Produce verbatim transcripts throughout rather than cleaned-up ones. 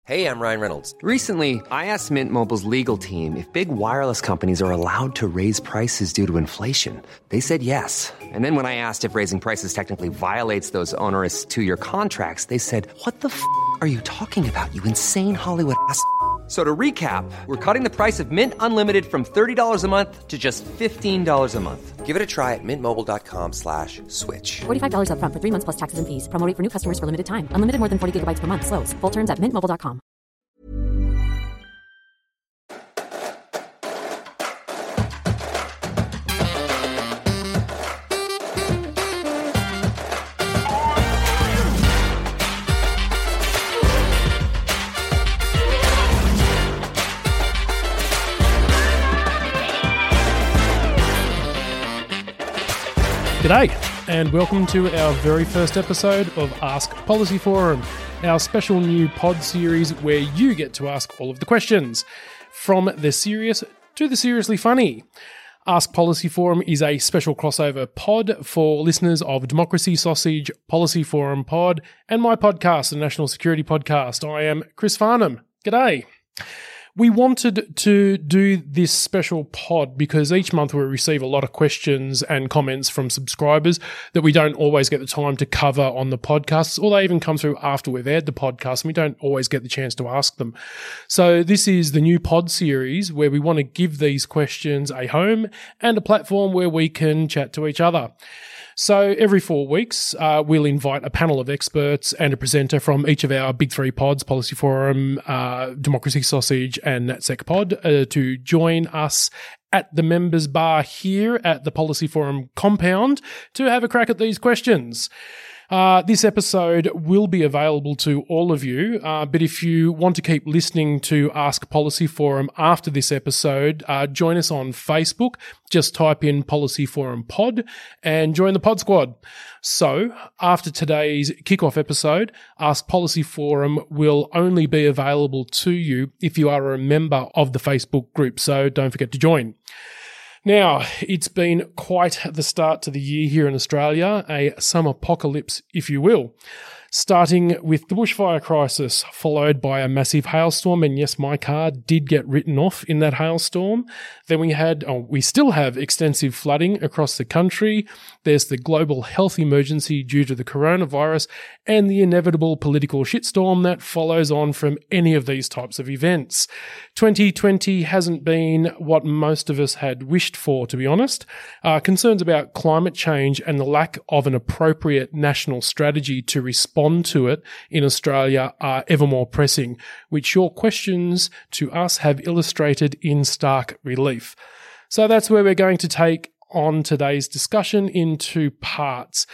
Hey, I'm Ryan Reynolds. Recently, I asked Mint Mobile's legal team if big wireless companies are allowed to raise prices due to inflation. They said yes. And then when I asked if raising prices technically violates those onerous two-year contracts, they said, what the f*** are you talking about, you insane Hollywood ass f- So to recap, we're cutting the price of Mint Unlimited from thirty dollars a month to just fifteen dollars a month. Give it a try at mintmobile.com slash switch. forty-five dollars up front for three months plus taxes and fees. Promo rate for new customers for limited time. Unlimited more than forty gigabytes per month. Slows full terms at mint mobile dot com. G'day, and welcome to our very first episode of Ask Policy Forum, our special new pod series where you get to ask all of the questions, from the serious to the seriously funny. Ask Policy Forum is a special crossover pod for listeners of Democracy Sausage, Policy Forum Pod, and my podcast, the National Security Podcast. I am Chris Farnham. G'day. We wanted to do this special pod because each month we receive a lot of questions and comments from subscribers that we don't always get the time to cover on the podcasts, or they even come through after we've aired the podcast and we don't always get the chance to ask them. So this is the new pod series where we want to give these questions a home and a platform where we can chat to each other. So every four weeks, uh, we'll invite a panel of experts and a presenter from each of our big three pods, Policy Forum, uh, Democracy Sausage and NatSec Pod, uh, to join us at the members bar here at the Policy Forum compound to have a crack at these questions. Uh, this episode will be available to all of you, uh, but if you want to keep listening to Ask Policy Forum after this episode, uh, join us on Facebook. Just type in Policy Forum Pod and join the Pod Squad. So, after today's kickoff episode, Ask Policy Forum will only be available to you if you are a member of the Facebook group, so don't forget to join. Now, it's been quite the start to the year here in Australia, a summer apocalypse, if you will. Starting with the bushfire crisis, followed by a massive hailstorm, and yes, my car did get written off in that hailstorm. Then we had, oh, we still have extensive flooding across the country. There's the global health emergency due to the coronavirus, and the inevitable political shitstorm that follows on from any of these types of events. twenty twenty hasn't been what most of us had wished for, to be honest. Uh, concerns about climate change and the lack of an appropriate national strategy to respond to it in Australia are ever more pressing, which your questions to us have illustrated in stark relief. So that's where we're going to take on today's discussion in two parts.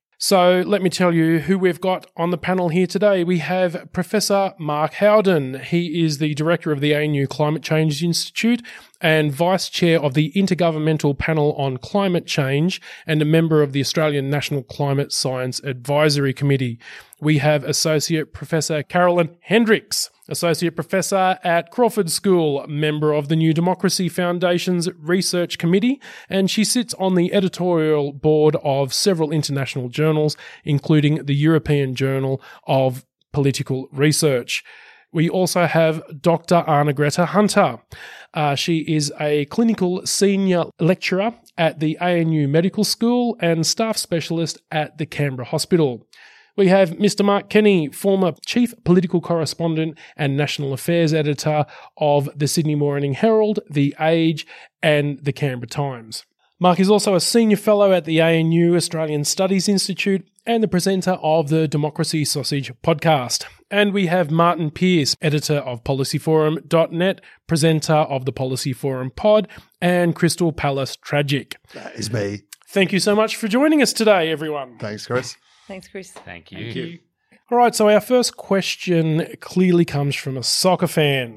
So let me tell you who we've got on the panel here today. We have Professor Mark Howden. He is the director of the A N U Climate Change Institute and vice chair of the Intergovernmental Panel on Climate Change and a member of the Australian National Climate Science Advisory Committee. We have Associate Professor Carolyn Hendricks, Associate Professor at Crawford School, member of the New Democracy Foundation's Research Committee, and she sits on the editorial board of several international journals, including the European Journal of Political Research. We also have Doctor Arnegretta Hunter. Uh, she is a clinical senior lecturer at the A N U Medical School and staff specialist at the Canberra Hospital. We have Mister Mark Kenny, former Chief Political Correspondent and National Affairs Editor of the Sydney Morning Herald, The Age and the Canberra Times. Mark is also a Senior Fellow at the A N U Australian Studies Institute and the presenter of the Democracy Sausage podcast. And we have Martin Pearce, editor of policy forum dot net, presenter of the Policy Forum pod, and Crystal Palace Tragic. That is me. Thank you so much for joining us today, everyone. Thanks, Chris. Thanks, Chris. Thank you. Thank you. All right, so our first question clearly comes from a soccer fan.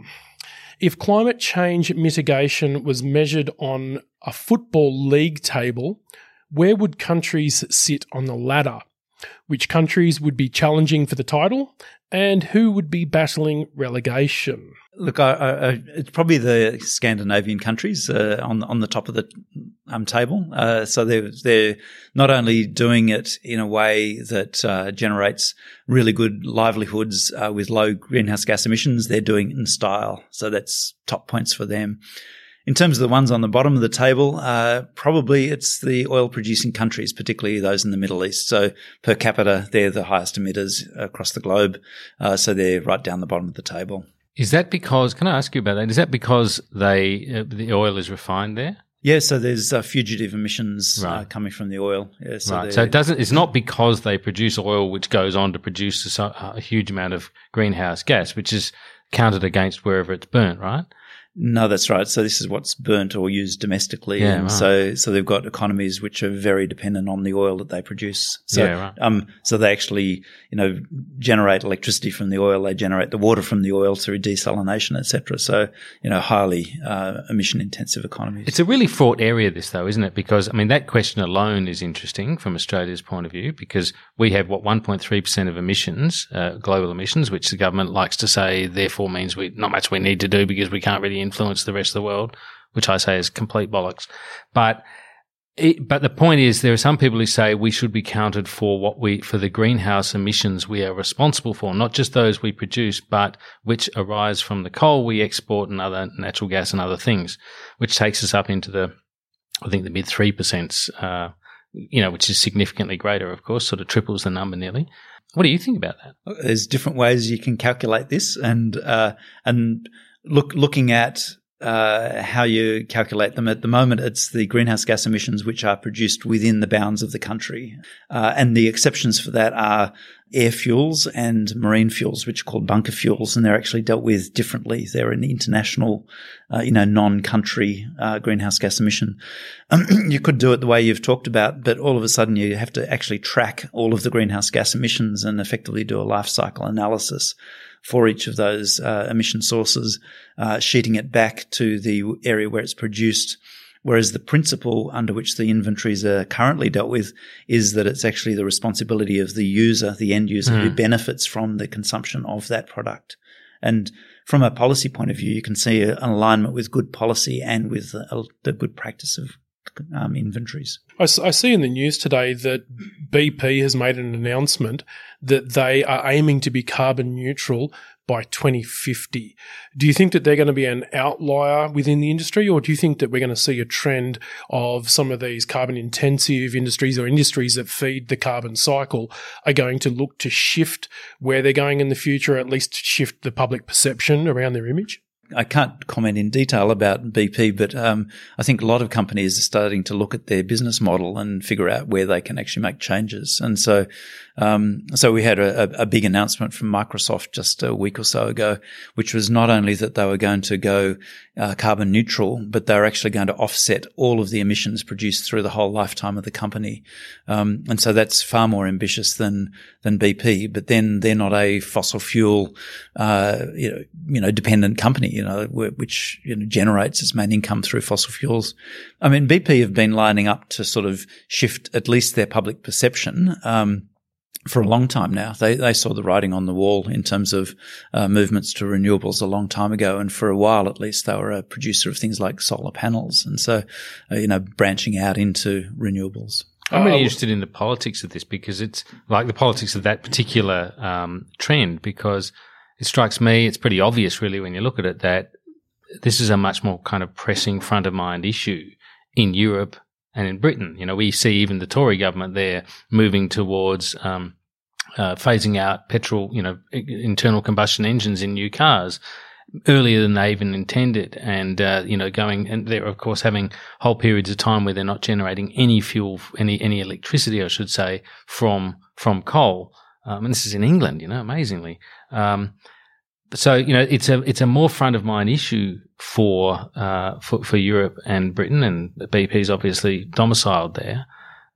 If climate change mitigation was measured on a football league table, where would countries sit on the ladder? which countries would be challenging for the title, and who would be battling relegation? Look, I, I, it's probably the Scandinavian countries uh, on on the top of the um, table. Uh, so they're they're not only doing it in a way that uh, generates really good livelihoods uh, with low greenhouse gas emissions, they're doing it in style. So that's top points for them. In terms of the ones on the bottom of the table, uh, probably it's the oil-producing countries, particularly those in the Middle East. So per capita, they're the highest emitters across the globe. Uh, so they're right down the bottom of the table. Is that because, can I ask you about that? Is that because they uh, the oil is refined there? Yeah, so there's uh, fugitive emissions right. uh, coming from the oil. Yeah, so right. So it doesn't. It's not because they produce oil, which goes on to produce a, a huge amount of greenhouse gas, which is counted against wherever it's burnt, right? No, that's right. So this is what's burnt or used domestically. Yeah, and right. so, so they've got economies which are very dependent on the oil that they produce. So, yeah, right. um, so they actually, you know, generate electricity from the oil. They generate the water from the oil through desalination, et cetera. So, you know, highly, uh, emission intensive economies. It's a really fraught area, this though, isn't it? Because, I mean, that question alone is interesting from Australia's point of view, because we have what one point three percent of emissions, uh, global emissions, which the government likes to say therefore means we, not much we need to do because we can't really influence the rest of the world, which I say is complete bollocks. But it, but the point is, there are some people who say we should be counted for what we for the greenhouse emissions we are responsible for, not just those we produce, but which arise from the coal we export and other natural gas and other things, which takes us up into the, I think the mid three percent, uh, you know, which is significantly greater, of course, sort of triples the number nearly. What do you think about that? There's different ways you can calculate this, and uh, and look looking at uh, how you calculate them. At the moment, it's the greenhouse gas emissions which are produced within the bounds of the country. Uh, and the exceptions for that are air fuels and marine fuels, which are called bunker fuels, and they're actually dealt with differently. They're an international, uh, you know, non-country uh, greenhouse gas emission. Um, you could do it the way you've talked about, but all of a sudden you have to actually track all of the greenhouse gas emissions and effectively do a life cycle analysis for each of those uh, emission sources, uh, sheeting it back to the area where it's produced. Whereas the principle under which the inventories are currently dealt with is that it's actually the responsibility of the user, the end user, mm. who benefits from the consumption of that product. And from a policy point of view, you can see an alignment with good policy and with the, the good practice of um, inventories. I, I see in the news today that B P has made an announcement that they are aiming to be carbon neutral by twenty fifty. Do you think that they're going to be an outlier within the industry, or do you think that we're going to see a trend of some of these carbon-intensive industries or industries that feed the carbon cycle are going to look to shift where they're going in the future, or at least shift the public perception around their image? I can't comment in detail about B P, but um, I think a lot of companies are starting to look at their business model and figure out where they can actually make changes. And so, um, so we had a, a big announcement from Microsoft just a week or so ago, which was not only that they were going to go uh, carbon neutral, but they were actually going to offset all of the emissions produced through the whole lifetime of the company. Um, and so that's far more ambitious than than B P. But then they're not a fossil fuel, uh, you know, you know, dependent company, you know, which you know, generates its main income through fossil fuels. I mean, B P have been lining up to sort of shift at least their public perception um, for a long time now. They they saw the writing on the wall in terms of uh, movements to renewables a long time ago, and for a while at least they were a producer of things like solar panels, and so uh, you know, branching out into renewables. I'm really interested in the politics of this, because it's like the politics of that particular um, trend, because it strikes me, it's pretty obvious really when you look at it, that this is a much more kind of pressing front of mind issue in Europe and in Britain. You know, we see even the Tory government there moving towards um, uh, phasing out petrol, you know, internal combustion engines in new cars earlier than they even intended, and uh, you know, going, and they're of course having whole periods of time where they're not generating any fuel, any any electricity, I should say, from from coal. Um, and this is in England, you know, amazingly. Um, so you know, it's a it's a more front of mind issue for uh, for for Europe and Britain, and B P is obviously domiciled there.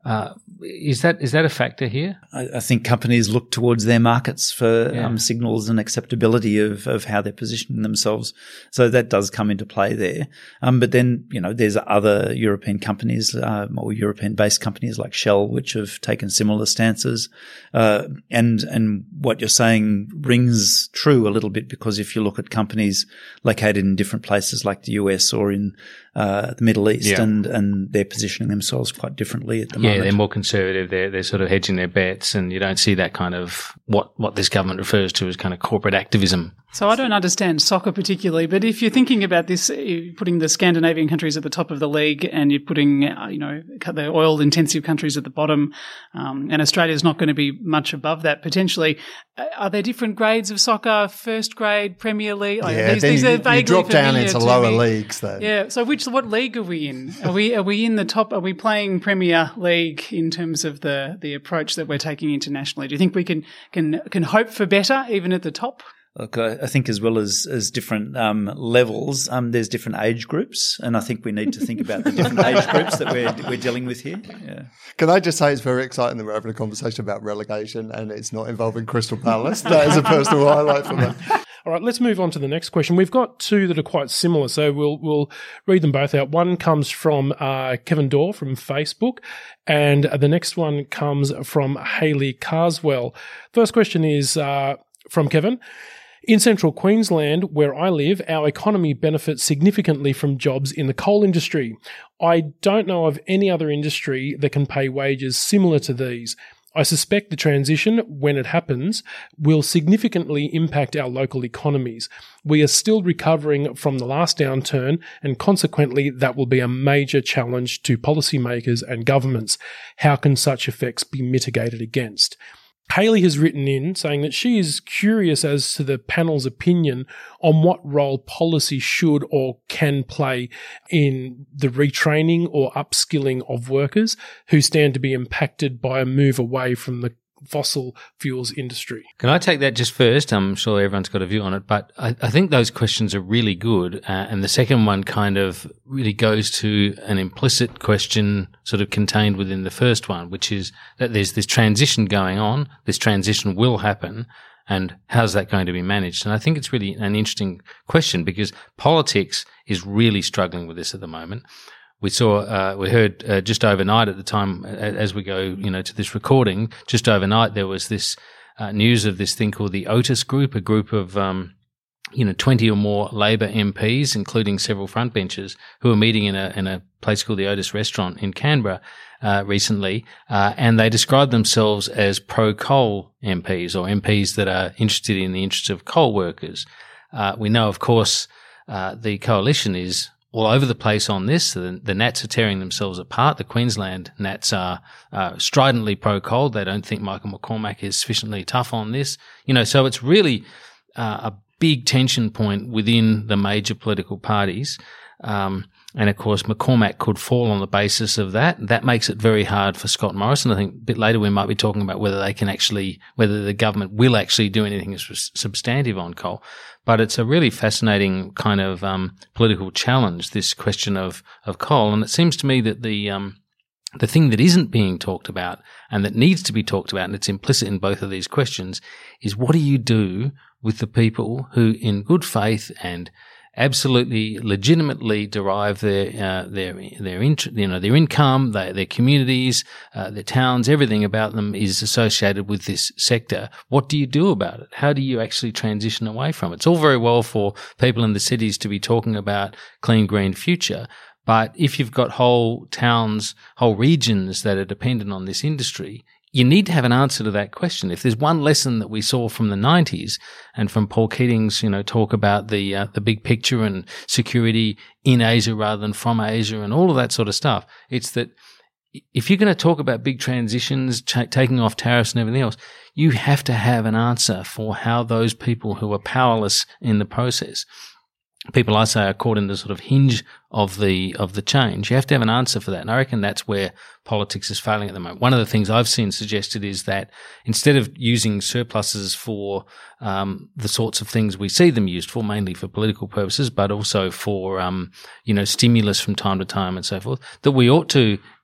Uh, is that is that a factor here? I, I think companies look towards their markets for Yeah. um, signals and acceptability of, of how they're positioning themselves. So that does come into play there. Um, but then, you know, there's other European companies um, or European-based companies like Shell, which have taken similar stances. Uh, and and what you're saying rings true a little bit, because if you look at companies located in different places like the U S or in uh, the Middle East, Yeah. and, and they're positioning themselves quite differently at the Yeah, moment. they're more conservative. They're they're sort of hedging their bets, and you don't see that kind of what what this government refers to as kind of corporate activism. So I don't understand soccer particularly, but if you're thinking about this, you're putting the Scandinavian countries at the top of the league, and you're putting, uh, you know, the oil-intensive countries at the bottom, um, and Australia's not going to be much above that potentially. Uh, are there different grades of soccer? First grade, Premier League? Like, Yeah, these, then these you, are you vaguely drop down familiar into to lower me. leagues then. Yeah. So which what league are we in? Are we are we in the top? Are we playing Premier League in terms of the the approach that we're taking internationally? Do you think we can can can hope for better even at the top? Look, I I think as well as, as different um, levels, um, there's different age groups, and I think we need to think about the different age groups that we're we're dealing with here. Yeah. Can I just say it's very exciting that we're having a conversation about relegation and it's not involving Crystal Palace. That is a personal highlight for me. All right, let's move on to the next question. We've got two that are quite similar, so we'll we'll read them both out. One comes from uh, Kevin Dorr from Facebook, and the next one comes from Hayley Carswell. First question is uh, from Kevin. In central Queensland, where I live, our economy benefits significantly from jobs in the coal industry. I don't know of any other industry that can pay wages similar to these. I suspect the transition, when it happens, will significantly impact our local economies. We are still recovering from the last downturn, and consequently that will be a major challenge to policymakers and governments. How can such effects be mitigated against? Hayley has written in saying that she is curious as to the panel's opinion on what role policy should or can play in the retraining or upskilling of workers who stand to be impacted by a move away from the fossil fuels industry. Can I take that just first? I'm sure everyone's got a view on it, but I, I think those questions are really good. Uh, and the second one kind of really goes to an implicit question sort of contained within the first one, which is that there's this transition going on. This transition will happen. And how's that going to be managed? And I think it's really an interesting question, because politics is really struggling with this at the moment. We saw, uh, we heard uh, just overnight at the time, as we go, you know, to this recording, just overnight there was this uh, news of this thing called the Otis Group, a group of, um, you know, twenty or more Labor M Ps, including several frontbenchers, who were meeting in a in a place called the Otis Restaurant in Canberra uh, recently, uh, and they described themselves as pro-coal M Ps, or M Ps that are interested in the interests of coal workers. Uh, we know, of course, uh, the coalition is all over the place on this. The, the Nats are tearing themselves apart. The Queensland Nats are uh, stridently pro-coal. They don't think Michael McCormack is sufficiently tough on this. You know, so it's really uh, a big tension point within the major political parties. Um, and of course, McCormack could fall on the basis of that. That makes it very hard for Scott Morrison. I think a bit later we might be talking about whether they can actually, whether the government will actually do anything substantive on coal. But it's a really fascinating kind of um, political challenge, this question of, of coal. And it seems to me that the um, the thing that isn't being talked about and that needs to be talked about, and it's implicit in both of these questions, is what do you do with the people who, in good faith and absolutely legitimately derive their uh, their their int- you know their income, their, their communities, uh, their towns, everything about them is associated with this sector. What do you do about it? How do you actually transition away from it? It's all very well for people in the cities to be talking about clean, green future, but if you've got whole towns, whole regions that are dependent on this industry, you need to have an answer to that question. If there's one lesson that we saw from the nineties and from Paul Keating's, you know, talk about the uh, the big picture and security in Asia rather than from Asia and all of that sort of stuff, it's that if you're going to talk about big transitions, ch- taking off tariffs and everything else, you have to have an answer for how those people who are powerless in the process, people I say are caught in the sort of hinge of the of the change. You have to have an answer for that. And I reckon that's where politics is failing at the moment. One of the things I've seen suggested is that instead of using surpluses for um, the sorts of things we see them used for, mainly for political purposes, but also for, um, you know, stimulus from time to time and so forth, that we ought to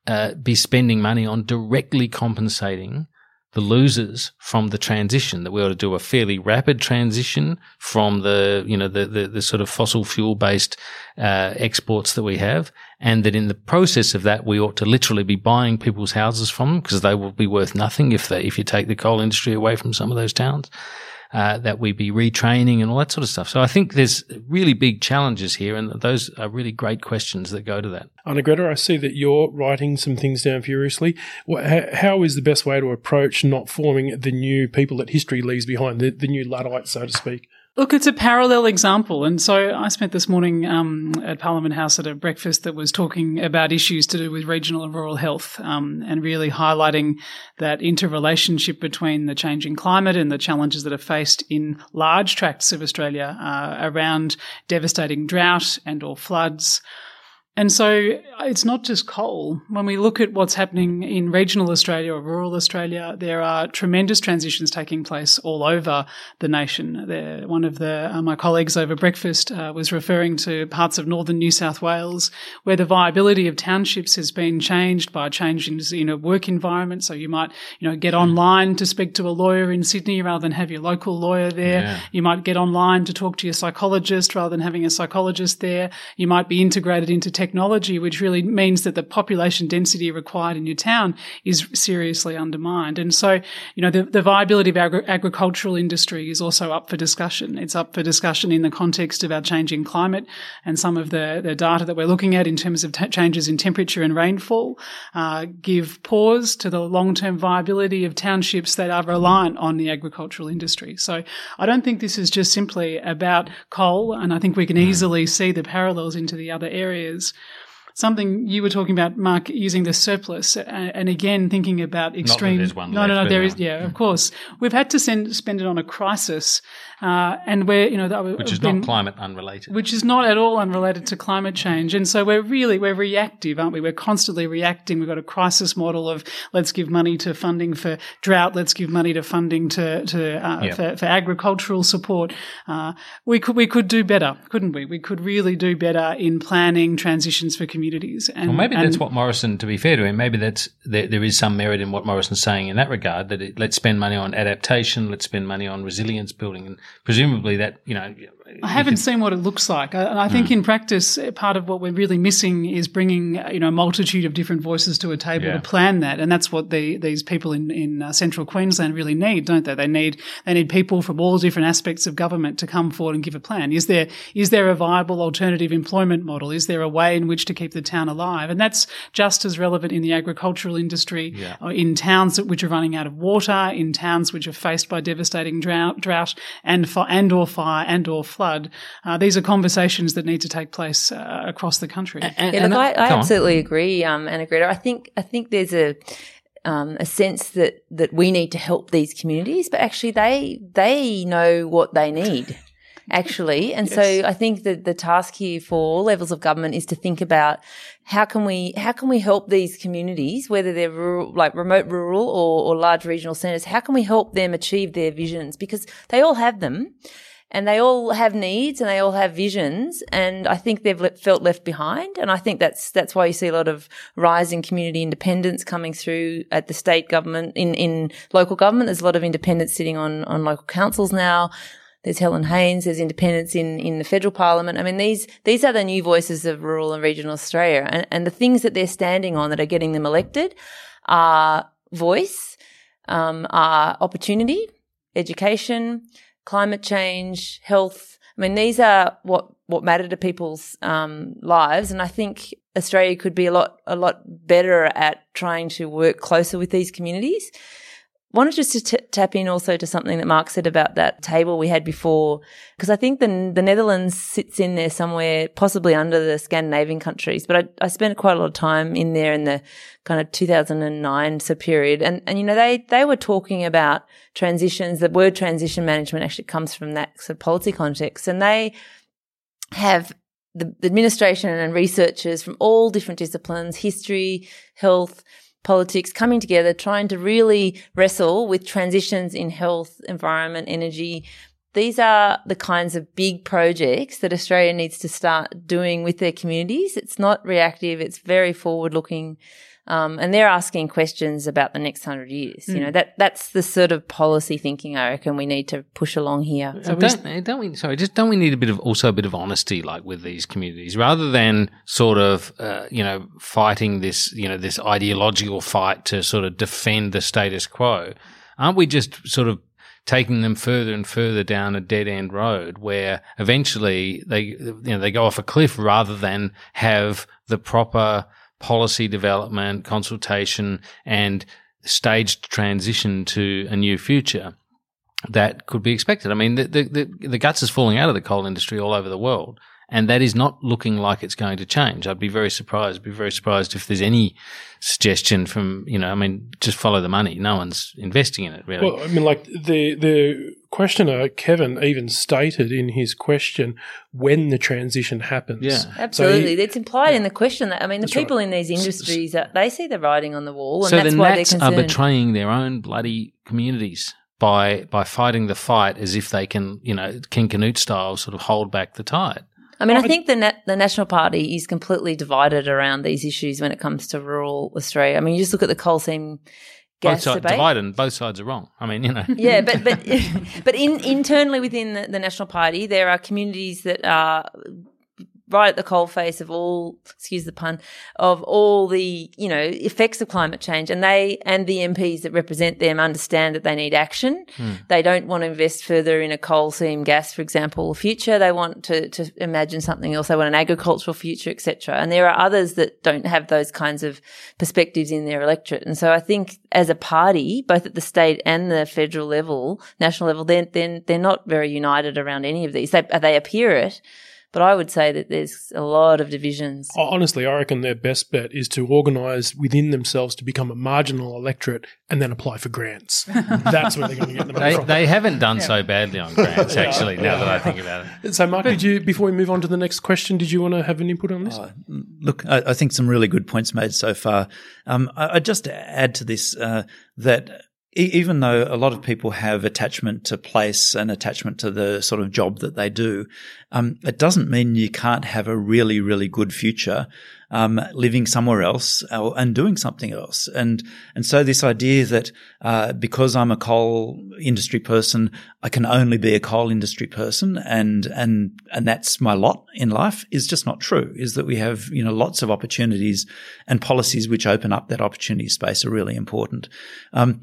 uh, be spending money on directly compensating the losers from the transition, that we ought to do a fairly rapid transition from the, you know, the, the, the sort of fossil fuel based, uh, exports that we have. And that in the process of that, we ought to literally be buying people's houses from them because they will be worth nothing if they, if you take the coal industry away from some of those towns. Uh, that we be retraining and all that sort of stuff. So I think there's really big challenges here, and those are really great questions that go to that. Anna-Greta, I see that you're writing some things down furiously. How is the best way to approach not forming the new people that history leaves behind, the, the new Luddites, so to speak? Look, it's a parallel example. And so I spent this morning um, at Parliament House at a breakfast that was talking about issues to do with regional and rural health, um, and really highlighting that interrelationship between the changing climate and the challenges that are faced in large tracts of Australia uh, around devastating drought and or floods. And so it's not just coal. When we look at what's happening in regional Australia or rural Australia, there are tremendous transitions taking place all over the nation. There, one of the, uh, my colleagues over breakfast uh, was referring to parts of northern New South Wales where the viability of townships has been changed by changes in a work environment. So you might, you know, get online to speak to a lawyer in Sydney rather than have your local lawyer there. Yeah. You might get online to talk to your psychologist rather than having a psychologist there. You might be integrated into tech technology, which really means that the population density required in your town is seriously undermined. And so, you know, the, the viability of agri- agricultural industry is also up for discussion. It's up for discussion in the context of our changing climate, and some of the, the data that we're looking at in terms of t- changes in temperature and rainfall uh, give pause to the long-term viability of townships that are reliant on the agricultural industry. So I don't think this is just simply about coal, and I think we can easily see the parallels into the other areas. Something you were talking about, Mark, using the surplus, and, and again thinking about extreme. Not that there's one no, left, no, no. but There no. is, yeah, of course. We've had to send, spend it on a crisis, uh, and we're, you know, that Which is been, not climate unrelated. which is not at all unrelated to climate change. And so we're really we're reactive, aren't we? We're constantly reacting. We've got a crisis model of let's give money to funding for drought, let's give money to funding to to uh, Yep. for, for agricultural support. Uh, we could we could do better, couldn't we? We could really do better in planning transitions for communities. And, Well, maybe and that's what Morrison, to be fair to him, maybe that's there, there is some merit in what Morrison's saying in that regard, that it, let's spend money on adaptation, let's spend money on resilience building, and presumably that, you know. I haven't seen what it looks like. I, and I think mm. in practice, part of what we're really missing is bringing, you know, a multitude of different voices to a table Yeah. to plan that. And that's what the, these people in, in uh, central Queensland really need, don't they? They need, they need people from all different aspects of government to come forward and give a plan. Is there, is there a viable alternative employment model? Is there a way in which to keep the town alive? And that's just as relevant in the agricultural industry, Yeah. or in towns which are running out of water, in towns which are faced by devastating drought, drought and, fi- and or fire and or flood. Uh, these are conversations that need to take place uh, across the country. And, Yeah, and look, I, that- I go on. absolutely agree, um, Anna-Greta. I think I think there's a um, a sense that that we need to help these communities, but actually they they know what they need. Actually. And Yes. so I think that the task here for all levels of government is to think about how can we, how can we help these communities, whether they're rural, like remote rural or, or large regional centres, how can we help them achieve their visions? Because they all have them and they all have needs and they all have visions. And I think they've le- felt left behind. And I think that's, that's why you see a lot of rising community independence coming through at the state government, in, in local government. There's a lot of independence sitting on, on local councils now. There's Helen Haynes, there's independence in, in the federal parliament. I mean, these, these are the new voices of rural and regional Australia. And, and the things that they're standing on that are getting them elected are voice, um, are opportunity, education, climate change, health. I mean, these are what, what matter to people's, um, lives. And I think Australia could be a lot, a lot better at trying to work closer with these communities. Wanted just to t- tap in also to something that Mark said about that table we had before, because I think the the Netherlands sits in there somewhere, possibly under the Scandinavian countries. But I, I spent quite a lot of time in there in the kind of two thousand nine so period, and and you know they they were talking about transitions. The word transition management actually comes from that sort of policy context, and they have the, the administration and researchers from all different disciplines, history, health, politics, coming together, trying to really wrestle with transitions in health, environment, energy. These are the kinds of big projects that Australia needs to start doing with their communities. It's not reactive. It's very forward-looking. Um, and they're asking questions about the next hundred years. Mm. You know, that that's the sort of policy thinking I reckon we need to push along here. So don't, don't we? Sorry, just don't we need a bit of also a bit of honesty, like with these communities, rather than sort of uh, you know fighting this you know this ideological fight to sort of defend the status quo? Aren't we just sort of taking them further and further down a dead end road where eventually they you know they go off a cliff rather than have the proper policy development, consultation, and staged transition to a new future that could be expected? I mean, the, the, the, the guts is falling out of the coal industry all over the world, and that is not looking like it's going to change. I'd be very surprised, be very surprised if there's any suggestion from, you know, I mean, just follow the money. No one's investing in it, really. Well, I mean, like the the questioner, Kevin, even stated in his question when the transition happens. Yeah. Absolutely. So he, it's implied in the question that, I mean, the people right. in these industries, uh, they see the writing on the wall, and so that's the why Nats they're are concerned. betraying their own bloody communities by by fighting the fight as if they can, you know, King Canute style sort of hold back the tide. I mean, I think the na- the National Party is completely divided around these issues when it comes to rural Australia. I mean, you just look at the coal seam gas both sides debate. divided, and both sides are wrong. I mean, you know. Yeah, but but but in internally within the, the National Party, there are communities that are right at the coalface of all, excuse the pun, of all the, you know, effects of climate change, and they and the M Ps that represent them understand that they need action. Mm. They don't want to invest further in a coal seam gas, for example, future. They want to, to imagine something else. They want an agricultural future, et cetera. And there are others that don't have those kinds of perspectives in their electorate. And so I think as a party, both at the state and the federal level, national level, they're, they're, they're not very united around any of these. They, they appear it. But I would say that there's a lot of divisions. Honestly, I reckon their best bet is to organise within themselves to become a marginal electorate and then apply for grants. That's where they're going to get the money they, from. They haven't done yeah. so badly on grants, actually, yeah. now yeah. that I think about it. So, Mark, did you, before we move on to the next question, did you want to have an input on this? Oh, look, I, I think some really good points made so far. Um, I, I'd just add to this uh, that even though a lot of people have attachment to place and attachment to the sort of job that they do, um, it doesn't mean you can't have a really, really good future um, living somewhere else and doing something else. And and so this idea that uh, because I'm a coal industry person, I can only be a coal industry person and and and that's my lot in life is just not true. Is that we have, you know, lots of opportunities, and policies which open up that opportunity space are really important. Um,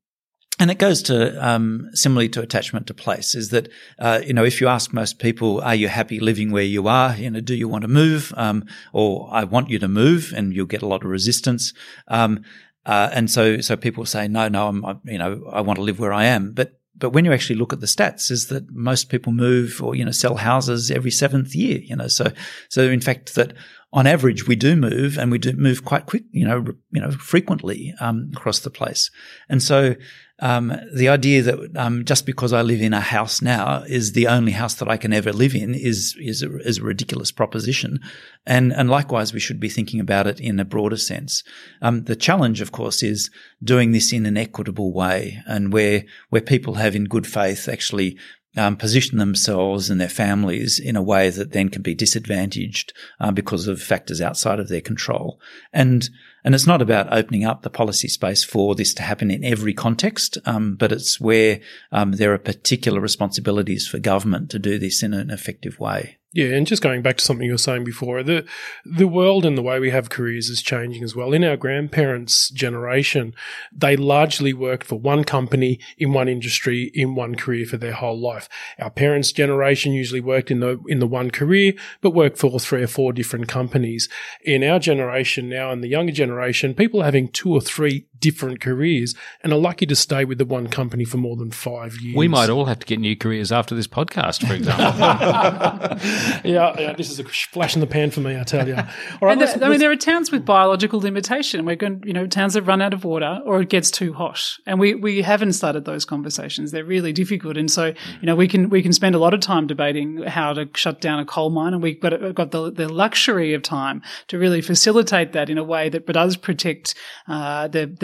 And it goes to um, similarly to attachment to place. Is that uh, you know if you ask most people, are you happy living where you are? You know, do you want to move? Um, or I want you to move, and you'll get a lot of resistance. Um, uh, and so so people say, no, no, I'm I, you know I want to live where I am. But but when you actually look at the stats, is that most people move or you know sell houses every seventh year. You know, so so in fact that. On average, we do move, and we do move quite quick, you know, you know, frequently um, across the place. And so, um, the idea that um, just because I live in a house now is the only house that I can ever live in is is a, is a ridiculous proposition. And and likewise, we should be thinking about it in a broader sense. Um, the challenge, of course, is doing this in an equitable way, and where where people have, in good faith, actually. Um, position themselves and their families in a way that then can be disadvantaged uh, because of factors outside of their control. And and it's not about opening up the policy space for this to happen in every context, um, but it's where um, there are particular responsibilities for government to do this in an effective way. Yeah, and just going back to something you were saying before, the the world and the way we have careers is changing as well. In our grandparents' generation, they largely worked for one company in one industry in one career for their whole life. Our parents' generation usually worked in the in the one career, but worked for three or four different companies. In our generation now, and the younger generation, people are having two or three different careers and are lucky to stay with the one company for more than five years. We might all have to get new careers after this podcast, for example. yeah, yeah, this is a flash in the pan for me, I tell you. All right, and the, I mean, there are towns with biological limitation. We're going, you know, towns that run out of water or it gets too hot, and we, we haven't started those conversations. They're really difficult, and so you know we can we can spend a lot of time debating how to shut down a coal mine, and we've got got the, the luxury of time to really facilitate that in a way that does protect uh, the the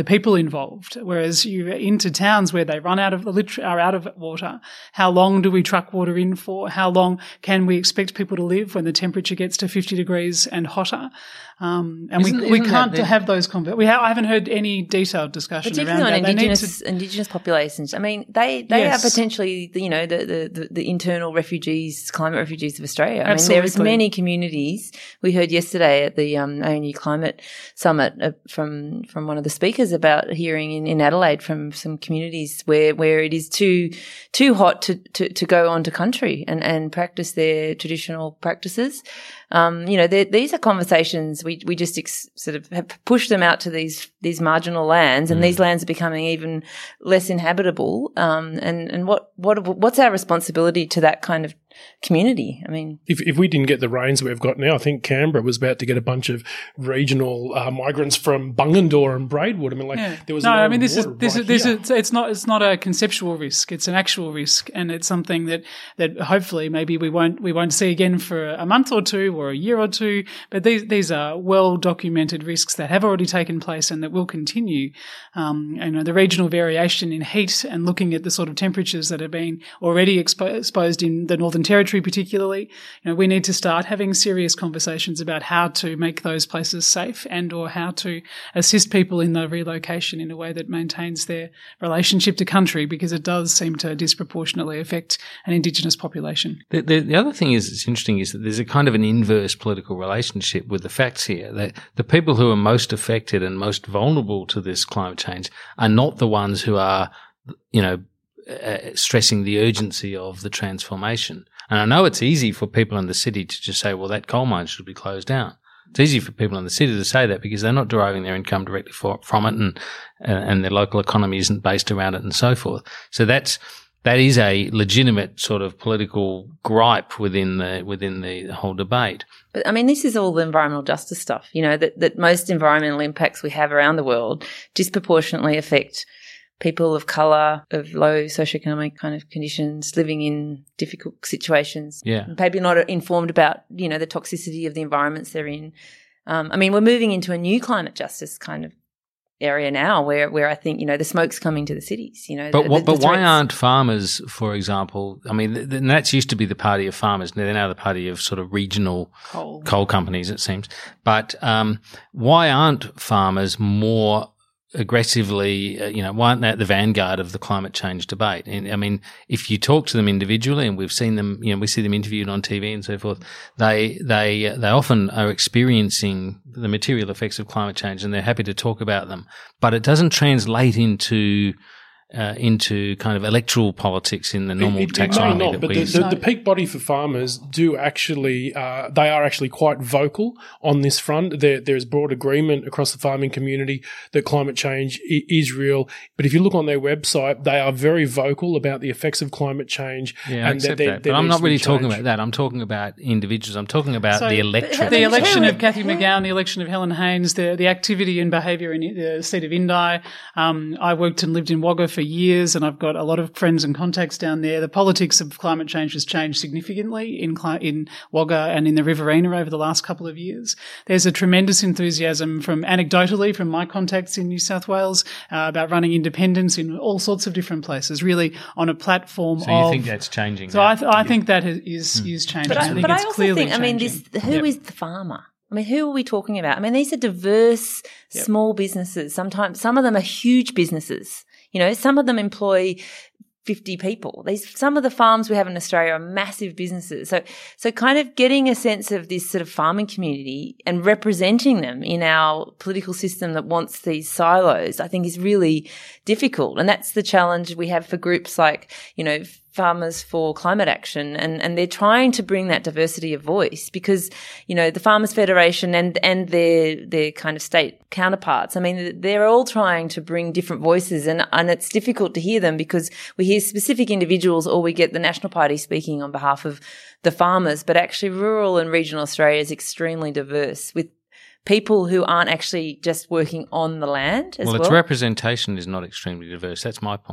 the people involved. Whereas you into towns where they run out of are out of water. How long do we truck water in for? How long can we expect people to live when the temperature gets to fifty degrees and hotter? Um, and Isn't- we we isn't can't that the- have those conversations. We ha- I haven't heard any detailed discussion Particularly around on that. They need indigenous to- indigenous populations. I mean, they they Yes. are potentially the, you know the, the, the, the internal refugees, climate refugees of Australia. I mean, there is Absolutely. many communities. We heard yesterday at the um, A N U Climate Summit uh, from from one of the speakers about hearing in, in Adelaide from some communities where, where it is too too hot to, to, to go onto country and, and practice their traditional practices. Um, you know, these are conversations we we just ex- sort of have pushed them out to these these marginal lands, and mm. these lands are becoming even less inhabitable. Um, and and what what what's our responsibility to that kind of community? I mean, if if we didn't get the rains we've got now, I think Canberra was about to get a bunch of regional uh, migrants from Bungendore and Braidwood. I mean, like yeah. there was no. a lot I mean, of this is water this right is this here. is it's not it's not a conceptual risk. It's an actual risk, and it's something that that hopefully maybe we won't we won't see again for a month or two or a year or two. But these these are well documented risks that have already taken place and that will continue. Um, you know, the regional variation in heat and looking at the sort of temperatures that have been already expo- exposed in the Northern Territory, particularly. You know, we need to start having serious conversations about how to make those places safe and or how to assist people in the relocation in a way that maintains their relationship to country, because it does seem to disproportionately affect an Indigenous population. The, the, the other thing is that's interesting is that there's a kind of an inverse political relationship with the facts here. That the people who are most affected and most vulnerable to this climate change are not the ones who are, you know, uh, stressing the urgency of the transformation. And I know it's easy for people in the city to just say, well, that coal mine should be closed down. It's easy for people in the city to say that because they're not deriving their income directly for, from it, and uh, and their local economy isn't based around it and so forth. So that's that is a legitimate sort of political gripe within the within the whole debate. But I mean, this is all the environmental justice stuff, you know, that, that most environmental impacts we have around the world disproportionately affect people of colour, of low socioeconomic kind of conditions, living in difficult situations. Yeah. Maybe not informed about, you know, the toxicity of the environments they're in. Um, I mean, we're moving into a new climate justice kind of area now where, where I think, you know, the smoke's coming to the cities, you know. But the, what, the, but the why threats. aren't farmers, for example, I mean, th- th- that's used to be the party of farmers. They're now the party of sort of regional Coal. coal companies, it seems. But um, why aren't farmers more aggressively, uh, you know, why aren't they at the vanguard of the climate change debate? And I mean, if you talk to them individually, and we've seen them, you know, we see them interviewed on T V and so forth, they they they often are experiencing the material effects of climate change, and they're happy to talk about them. But it doesn't translate into uh, into kind of electoral politics in the normal it, it, it taxonomy may not, that but we the, use. the, the peak body for farmers do actually, uh, they are actually quite vocal on this front. There, there's broad agreement across the farming community that climate change i- is real. But if you look on their website, they are very vocal about the effects of climate change. Yeah, I and accept there- that. there But I'm needs not to be really talking change. about that. I'm talking about individuals. I'm talking about So- the But electorate. The election Who- of Cathy McGowan, the election of Helen Haynes, the, the activity and behaviour in the seat of Indi. Um, I worked and lived in Wagga for years, and I've got a lot of friends and contacts down there. The politics of climate change has changed significantly in cli- in Wagga and in the Riverina over the last couple of years. There's a tremendous enthusiasm from anecdotally from my contacts in New South Wales uh, about running independence in all sorts of different places, really on a platform So of. you think that's changing? So now? I, th- I think that is is changing. But I I, think but I it's also clearly think, I mean, changing. this, who is the farmer? I mean, who are we talking about? I mean, these are diverse, Yep. small businesses. Sometimes some of them are huge businesses. You know, some of them employ fifty people. These, some of the farms we have in Australia are massive businesses. So, so kind of getting a sense of this sort of farming community and representing them in our political system that wants these silos, I think is really difficult. And that's the challenge we have for groups like, you know, Farmers for Climate Action, and, and they're trying to bring that diversity of voice because, you know, the Farmers Federation and, and their, their kind of state counterparts, I mean, they're all trying to bring different voices, and, and it's difficult to hear them because we hear specific individuals or we get the National Party speaking on behalf of the farmers, but actually rural and regional Australia is extremely diverse with people who aren't actually just working on the land as well, well. its representation is not extremely diverse. That's my point.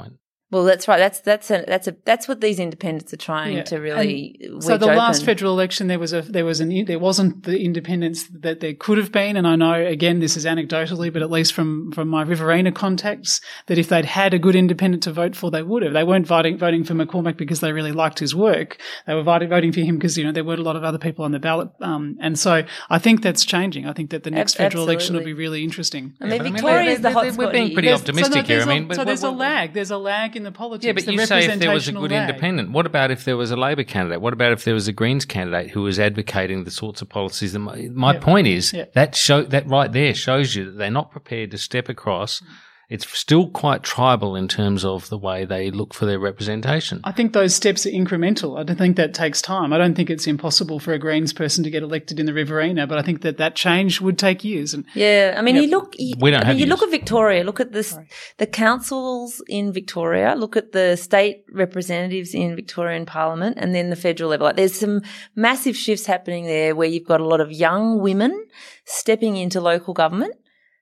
Well, that's right. That's that's a, that's a that's what these independents are trying Yeah. to really. And so the wedge last open. federal election, there was a there was an there wasn't the independence that there could have been, and I know again this is anecdotally, but at least from from my Riverina contacts, that if they'd had a good independent to vote for, they would have. They weren't voting voting for McCormack because they really liked his work. They were voting voting for him because you know there weren't a lot of other people on the ballot, um, and so I think that's changing. I think that the next Ab- federal election will absolutely. be really interesting. I mean, but I mean, Victoria they- is the they- hot they- we're spot being here. pretty There's- optimistic so here. I there's mean, a, but- so there's a but- lag. There's a lag in the politics. Yeah, but the you say if there was a representational good lag. independent. What about if there was a Labor candidate? What about if there was a Greens candidate who was advocating the sorts of policies that my, my Yeah. point is Yeah. that show that right there shows you that they're not prepared to step across. It's still quite tribal in terms of the way they look for their representation. I think those steps are incremental. I don't think that takes time. I don't think it's impossible for a Greens person to get elected in the Riverina, but I think that that change would take years. And Yeah, I mean, Yep. you look. You, We don't I have mean, you look years. at Victoria. Look at this, the councils in Victoria. Look at the state representatives in Victorian Parliament, and then the federal level. Like, there's some massive shifts happening there, where you've got a lot of young women stepping into local government,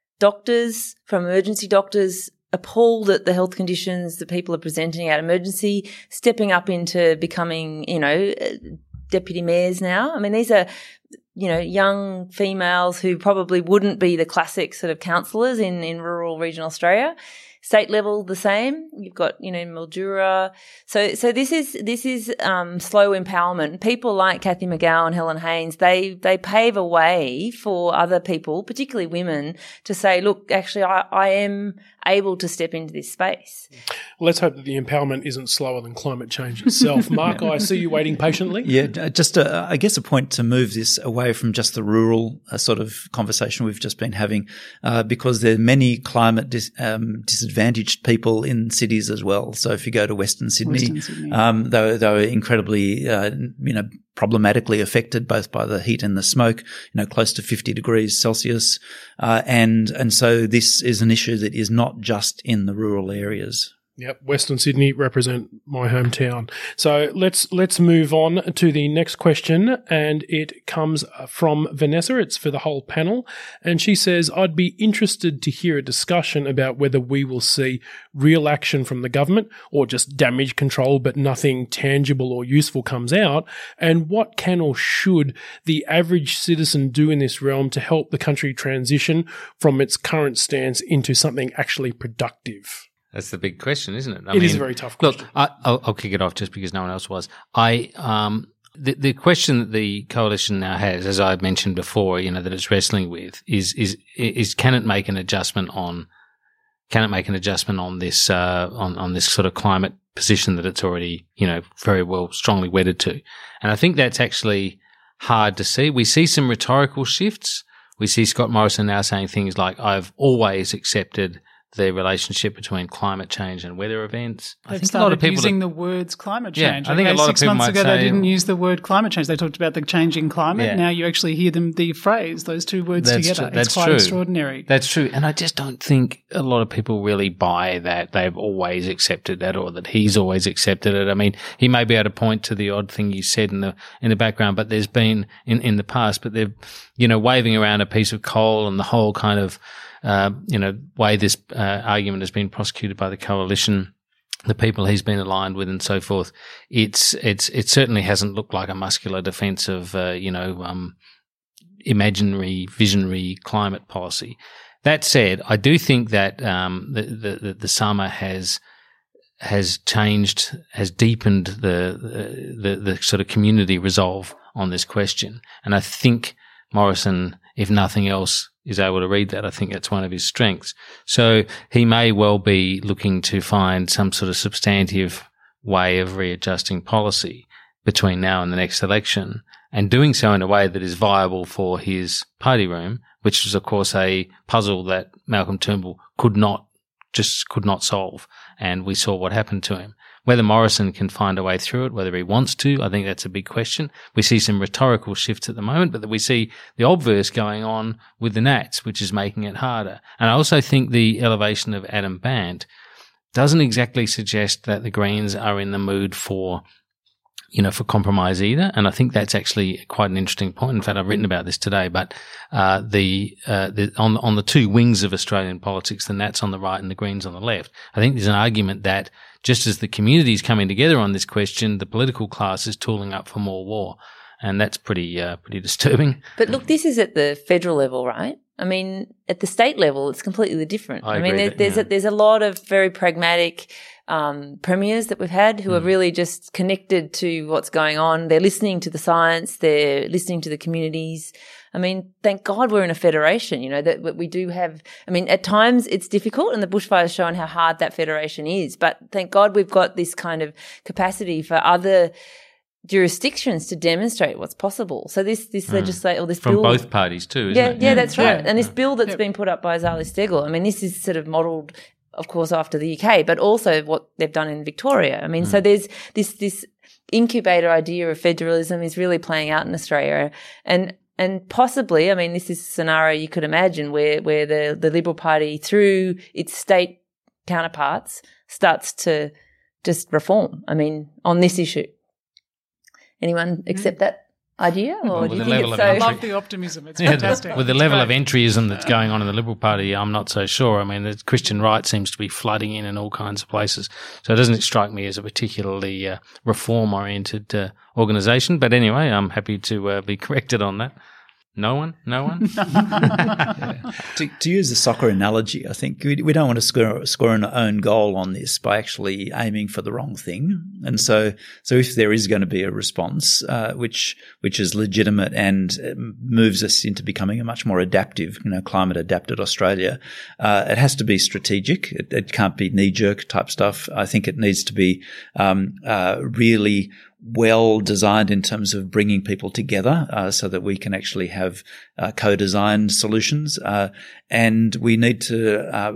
doctors from emergency doctors appalled at the health conditions that people are presenting at emergency, stepping up into becoming, you know, uh, deputy mayors now. I mean, these are, you know, young females who probably wouldn't be the classic sort of councillors in, in rural regional Australia. State level, the same. You've got, you know, Mildura. So, so this is, this is, um, slow empowerment. People like Cathy McGowan, Helen Haynes, they, they pave a way for other people, particularly women, to say, look, actually, I, I am able to step into this space. Well, let's hope that the empowerment isn't slower than climate change itself. Mark, I see you waiting patiently. Yeah, uh, just a, I guess a point to move this away from just the rural uh, sort of conversation we've just been having, uh, because there are many climate dis, um, disadvantaged people in cities as well. So if you go to Western Sydney, Western Sydney. um, they were, they were incredibly, uh, you know, problematically affected both by the heat and the smoke, you know, close to fifty degrees Celsius. Uh, and, and so this is an issue that is not just in the rural areas. Yep, Western Sydney represent my hometown. So let's let's move on to the next question, and it comes from Vanessa. It's for the whole panel, and she says, "I'd be interested to hear a discussion about whether we will see real action from the government or just damage control, but nothing tangible or useful comes out, and what can or should the average citizen do in this realm to help the country transition from its current stance into something actually productive?" That's the big question, isn't it? I It is a very tough question. Look, I, I'll, I'll kick it off just because no one else was. I um, the the question that the coalition now has, as I mentioned before, you know, that it's wrestling with is is is can it make an adjustment on can it make an adjustment on this uh, on on this sort of climate position that it's already, you know, very well strongly wedded to, and I think that's actually hard to see. We see some rhetorical shifts. We see Scott Morrison now saying things like, "I've always accepted the relationship between climate change and weather events." I They've think a lot of started people using are- the words climate Yeah, change. I think a Okay, lot of six people months might ago say- they didn't use the word climate change. They talked about the changing climate. Yeah. Now you actually hear them the phrase, those two words That's together. tru- that's it's quite true. extraordinary. That's true. And I just don't think a lot of people really buy that they've always accepted that or that he's always accepted it. I mean, he may be able to point to the odd thing you said in the in the background, but there's been in, in the past, but they're, you know, waving around a piece of coal and the whole kind of, uh, you know, way this uh, argument has been prosecuted by the coalition, the people he's been aligned with and so forth. It's, it's, it certainly hasn't looked like a muscular defense of, uh, you know, um, imaginary, visionary climate policy. That said, I do think that um, the, the the summer has has changed, has deepened the, the the sort of community resolve on this question, and I think Morrison, if nothing else, is able to read that. I think that's one of his strengths. So he may well be looking to find some sort of substantive way of readjusting policy between now and the next election, and doing so in a way that is viable for his party room, which was, of course, a puzzle that Malcolm Turnbull could not, just could not solve. And we saw what happened to him. Whether Morrison can find a way through it, whether he wants to, I think that's a big question. We see some rhetorical shifts at the moment, but we see the obverse going on with the Nats, which is making it harder. And I also think the elevation of Adam Bandt doesn't exactly suggest that the Greens are in the mood for, you know, for compromise either. And I think that's actually quite an interesting point. In fact, I've written about this today, but, uh, the, uh, the, on, on the two wings of Australian politics, the Nats on the right and the Greens on the left, I think there's an argument that just as the community is coming together on this question, the political class is tooling up for more war. And that's pretty uh, pretty disturbing. But look, this is at the federal level, right? I mean, at the state level, it's completely different. I, I mean, there, that, there's yeah. a, there's a lot of very pragmatic um, premiers that we've had who mm. are really just connected to what's going on. They're listening to the science. They're listening to the communities. I mean, thank God we're in a federation, you know, that we do have, I mean, at times it's difficult and the bushfire's shown how hard that federation is, but thank God we've got this kind of capacity for other jurisdictions to demonstrate what's possible. So this this mm. legislation or this from bill both parties too, isn't yeah, it? Yeah, yeah, that's right. Yeah. And this bill that's Yep. been put up by Zali Steggall, I mean, this is sort of modelled, of course, after the U K, but also what they've done in Victoria. I mean, mm. so there's this this incubator idea of federalism is really playing out in Australia, and and possibly, I mean, this is a scenario you could imagine where where the the Liberal Party, through its state counterparts, starts to just reform. I mean, on this issue. Anyone accept that idea, or Well, do you with think the level it's of I so? love the optimism. It's Yeah, fantastic. the, with the It's level great. of entryism that's going on in the Liberal Party, I'm not so sure. I mean, the Christian right seems to be flooding in in all kinds of places. So it doesn't strike me as a particularly uh, reform-oriented uh, organisation. But anyway, I'm happy to uh, be corrected on that. No one? No one? To, to use the soccer analogy, I think we, we don't want to score, score an own goal on this by actually aiming for the wrong thing. And so, so if there is going to be a response, uh, which, which is legitimate and um, moves us into becoming a much more adaptive, you know, climate adapted Australia, uh, it has to be strategic. It, it can't be knee jerk type stuff. I think it needs to be, um, uh, really well designed in terms of bringing people together, uh, so that we can actually have uh, co-designed solutions. Uh, and we need to uh,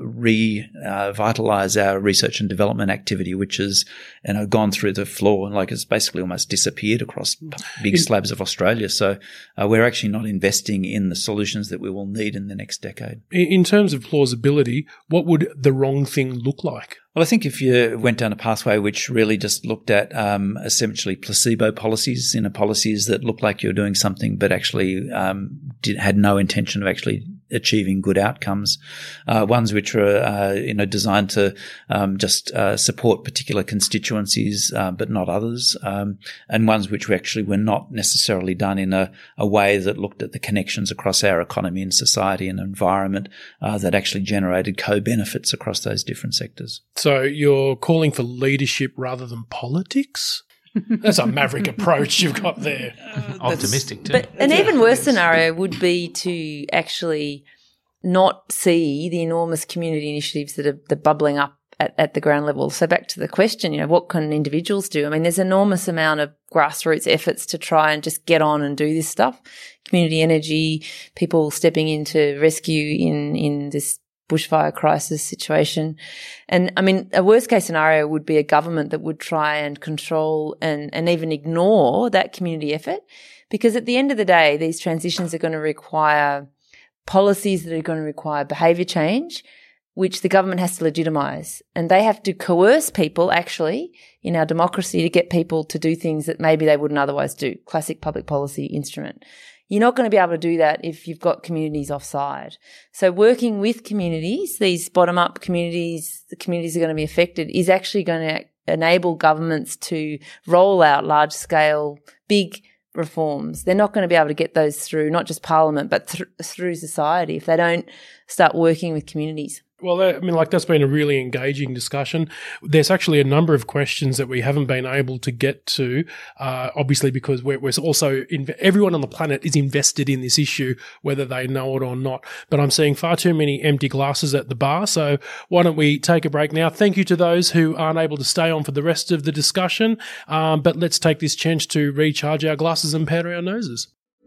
revitalize uh, our research and development activity, which has, you know, gone through the floor and like it's basically almost disappeared across big slabs of Australia. So uh, we're actually not investing in the solutions that we will need in the next decade. In terms of plausibility, what would the wrong thing look like? Well, I think if you went down a pathway which really just looked at um, essentially placebo policies, you know, policies that looked like you were doing something but actually um, did, had no intention of actually achieving good outcomes, uh, ones which were, uh, you know, designed to um, just uh, support particular constituencies uh, but not others, um, and ones which were actually were not necessarily done in a, a way that looked at the connections across our economy and society and environment uh, that actually generated co-benefits across those different sectors. So you're calling for leadership rather than politics? That's a maverick approach you've got there. Optimistic too. But an even worse scenario would be to actually not see the enormous community initiatives that are, that are bubbling up at, at the ground level. So back to the question, you know, what can individuals do? I mean, there's an enormous amount of grassroots efforts to try and just get on and do this stuff. Community energy, people stepping in to rescue in, in this bushfire crisis situation. And I mean, a worst case scenario would be a government that would try and control and, and even ignore that community effort, because at the end of the day, these transitions are going to require policies that are going to require behaviour change, which the government has to legitimise. And they have to coerce people actually in our democracy to get people to do things that maybe they wouldn't otherwise do. Classic public policy instrument. You're not going to be able to do that if you've got communities offside. So working with communities, these bottom-up communities, the communities are going to be affected, is actually going to enable governments to roll out large-scale, big reforms. They're not going to be able to get those through, not just Parliament, but th- through society if they don't start working with communities. Well, I mean, like that's been a really engaging discussion. There's actually a number of questions that we haven't been able to get to, uh, obviously because we're, we're also in, everyone on the planet is invested in this issue, whether they know it or not. But I'm seeing far too many empty glasses at the bar. So why don't we take a break now? Thank you to those who aren't able to stay on for the rest of the discussion. Um, but let's take this chance to recharge our glasses and powder our noses.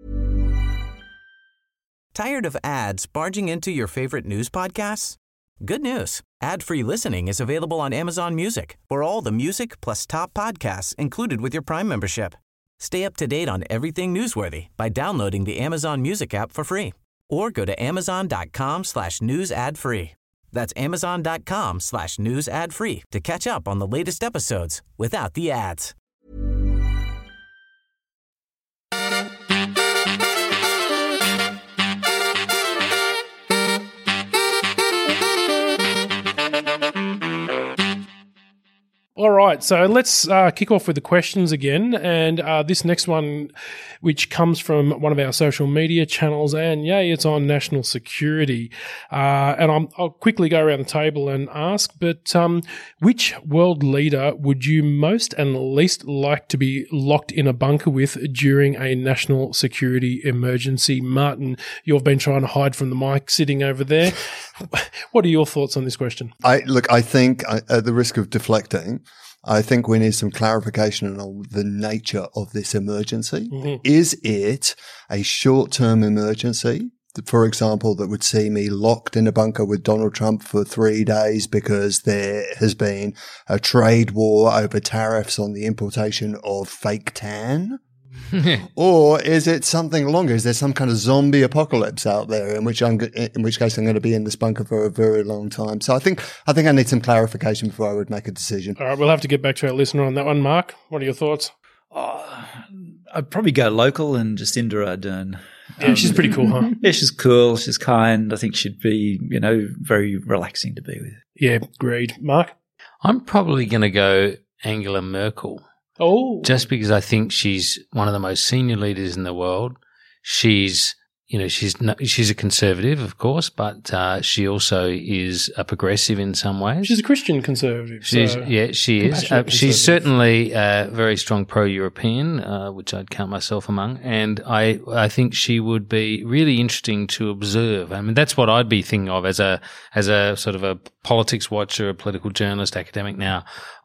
Tired of ads barging into your favorite news podcasts? Good news. Ad-free listening is available on Amazon Music for all the music plus top podcasts included with your Prime membership. Stay up to date on everything newsworthy by downloading the Amazon Music app for free or go to amazon.com slash news ad free. That's amazon.com slash news ad free to catch up on the latest episodes without the ads. right, so let's uh, kick off with the questions again. And uh, this next one, which comes from one of our social media channels, and yay, it's on national security. Uh, and I'm, I'll quickly go around the table and ask, but um, which world leader would you most and least like to be locked in a bunker with during a national security emergency? Martin, you've been trying to hide from the mic sitting over there. What are your thoughts on this question? I look, I think uh, at the risk of deflecting, I think we need some clarification on the nature of this emergency. Mm-hmm. Is it a short-term emergency, for example, that would see me locked in a bunker with Donald Trump for three days because there has been a trade war over tariffs on the importation of fake tan? Or is it something longer? Is there some kind of zombie apocalypse out there in which I'm, in which case I'm going to be in this bunker for a very long time? So I think I think I need some clarification before I would make a decision. All right, we'll have to get back to our listener on that one. Mark, what are your thoughts? Oh, I'd probably go local and Jacinda Ardern. Yeah, um, she's pretty cool, huh? Yeah, she's cool. She's kind. I think she'd be, you know, very relaxing to be with. Yeah, agreed. Mark? I'm probably going to go Angela Merkel. Oh. Just because I think she's one of the most senior leaders in the world. She's, you know, she's no, she's a conservative, of course, but uh, she also is a progressive in some ways. She's a Christian conservative. She's, so yeah, she is. Uh, she's certainly uh, very strong pro-European, uh, which I'd count myself among, and I I think she would be really interesting to observe. I mean, that's what I'd be thinking of as a as a sort of a politics watcher, a political journalist, academic now.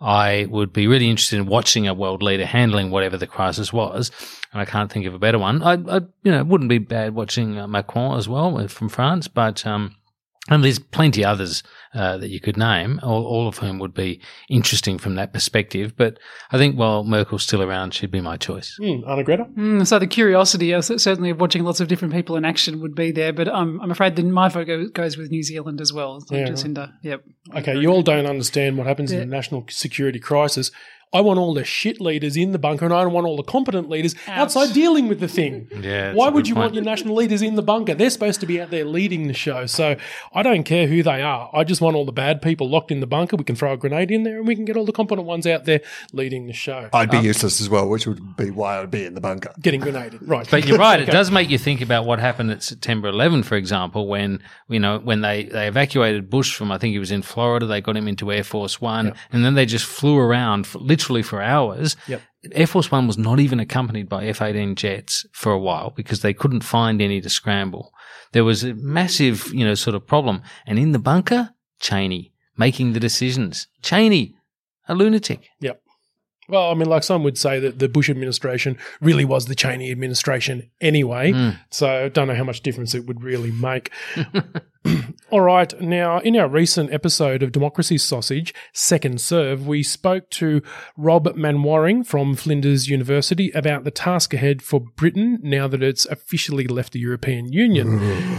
I would be really interested in watching a world leader handling whatever the crisis was, and I can't think of a better one. I, I you know, it wouldn't be bad watching uh, Macron as well from France, but um, and there's plenty others uh, that you could name, all, all of whom would be interesting from that perspective. But I think while Merkel's still around, she'd be my choice. Mm, Anna Greta? Mm, so the curiosity, uh, certainly of watching lots of different people in action would be there, but um, I'm afraid that my vote go, goes with New Zealand as well. So yeah, Jacinda, right. Yep. Okay, you all don't understand what happens yeah. in a national security crisis. I want all the shit leaders in the bunker, and I don't want all the competent leaders Ouch. outside dealing with the thing. Yeah, Why would you point. want your national leaders in the bunker? They're supposed to be out there leading the show. So I don't care who they are. I just want all the bad people locked in the bunker. We can throw a grenade in there, and we can get all the competent ones out there leading the show. I'd be um, useless as well, which would be why I'd be in the bunker. Getting grenaded, right. But you're right. Okay. It does make you think about what happened at September eleventh, for example, when, you know, when they, they evacuated Bush from, I think he was in Florida, they got him into Air Force One, yep. and then they just flew around for, literally for hours. Yep. Air Force One was not even accompanied by F eighteen jets for a while because they couldn't find any to scramble. There was a massive, you know, sort of problem. And in the bunker, Cheney making the decisions. Cheney, a lunatic. Yep. Well, I mean, like some would say that the Bush administration really was the Cheney administration anyway. Mm. So I don't know how much difference it would really make. All right. Now, in our recent episode of Democracy Sausage, Second Serve, we spoke to Rob Manwaring from Flinders University about the task ahead for Britain now that it's officially left the European Union.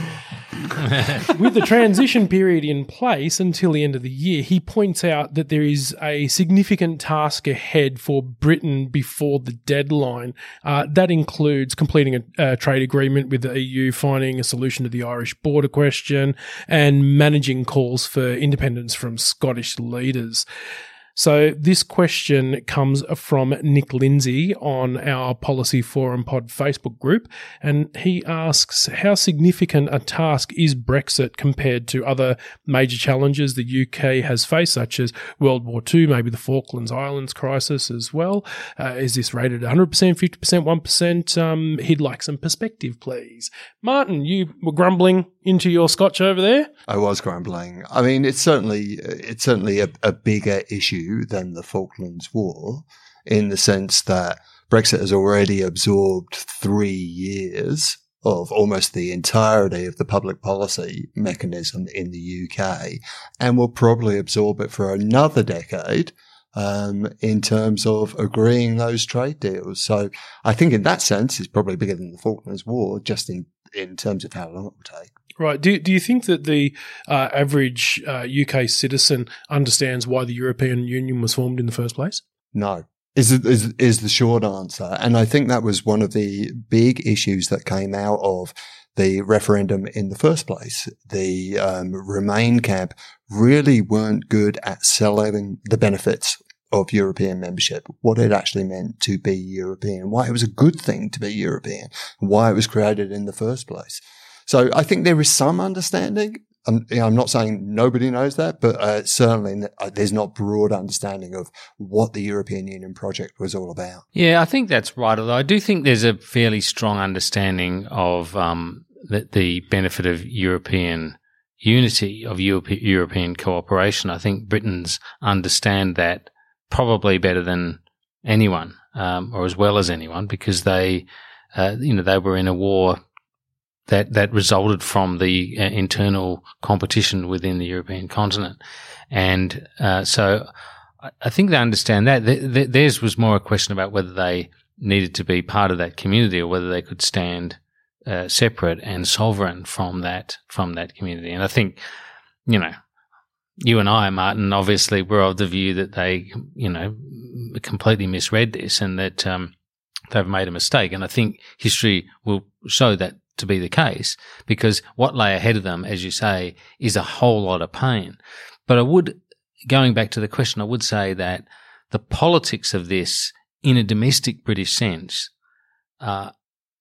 With the transition period in place until the end of the year, he points out that there is a significant task ahead for Britain before the deadline. Uh, that includes completing a, a trade agreement with the E U, finding a solution to the Irish border question, and managing calls for independence from Scottish leaders. So this question comes from Nick Lindsay on our Policy Forum Pod Facebook group, and he asks, how significant a task is Brexit compared to other major challenges the U K has faced, such as World War Two, maybe the Falklands Islands crisis as well? Uh, is this rated one hundred percent, fifty percent, one percent? Um, he'd like some perspective, please. Martin, you were grumbling into your scotch over there. I was grumbling. I mean, it's certainly it's certainly a, a bigger issue than the Falklands War, in the sense that Brexit has already absorbed three years of almost the entirety of the public policy mechanism in the U K, and will probably absorb it for another decade um, in terms of agreeing those trade deals. So I think in that sense, it's probably bigger than the Falklands War, just in, in terms of how long it will take. Right. Do do you think that the uh, average uh, U K citizen understands why the European Union was formed in the first place? No, is, is, is the short answer. And I think that was one of the big issues that came out of the referendum in the first place. The um, Remain camp really weren't good at selling the benefits of European membership, what it actually meant to be European, why it was a good thing to be European, why it was created in the first place. So I think there is some understanding. I'm, you know, I'm not saying nobody knows that, but uh, certainly there's not broad understanding of what the European Union project was all about. Yeah, I think that's right. Although I do think there's a fairly strong understanding of um, the, the benefit of European unity, of Europe, European cooperation. I think Britons understand that probably better than anyone, um, or as well as anyone, because they, uh, you know, they were in a war that that resulted from the uh, internal competition within the European continent. And uh, so I, I think they understand that. Th- th- theirs was more a question about whether they needed to be part of that community or whether they could stand uh, separate and sovereign from that from that community. And I think, you know, you and I, Martin, obviously we're of the view that they, you know, completely misread this and that um, they've made a mistake. And I think history will show that to be the case, because what lay ahead of them, as you say, is a whole lot of pain. But I would, going back to the question, I would say that the politics of this, in a domestic British sense, uh,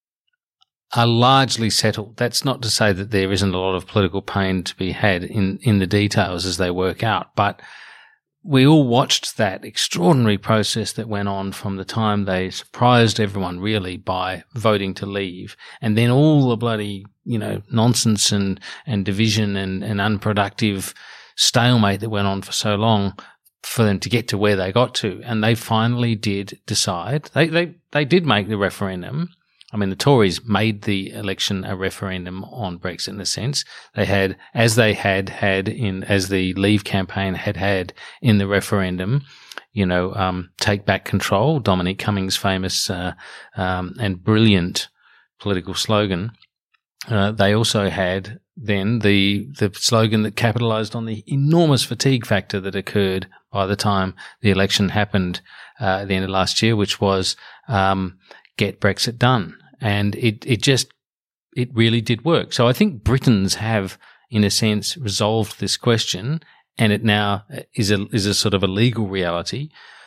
are largely settled. That's not to say that there isn't a lot of political pain to be had in, in the details as they work out, but we all watched that extraordinary process that went on from the time they surprised everyone really by voting to leave, and then all the bloody, you know, nonsense and, and division and, and unproductive stalemate that went on for so long for them to get to where they got to. And they finally did decide. They, they, they did make the referendum. I mean, the Tories made the election a referendum on Brexit in a sense. They had, as they had had in, as the Leave campaign had had in the referendum, you know, um, take back control, Dominic Cummings' famous uh, um, and brilliant political slogan. Uh, they also had then the the slogan that capitalised on the enormous fatigue factor that occurred by the time the election happened uh, at the end of last year, which was um, "Get Brexit Done." And it, it just, it really did work. So I think Britons have, in a sense, resolved this question, and it now is a, is a sort of a legal reality.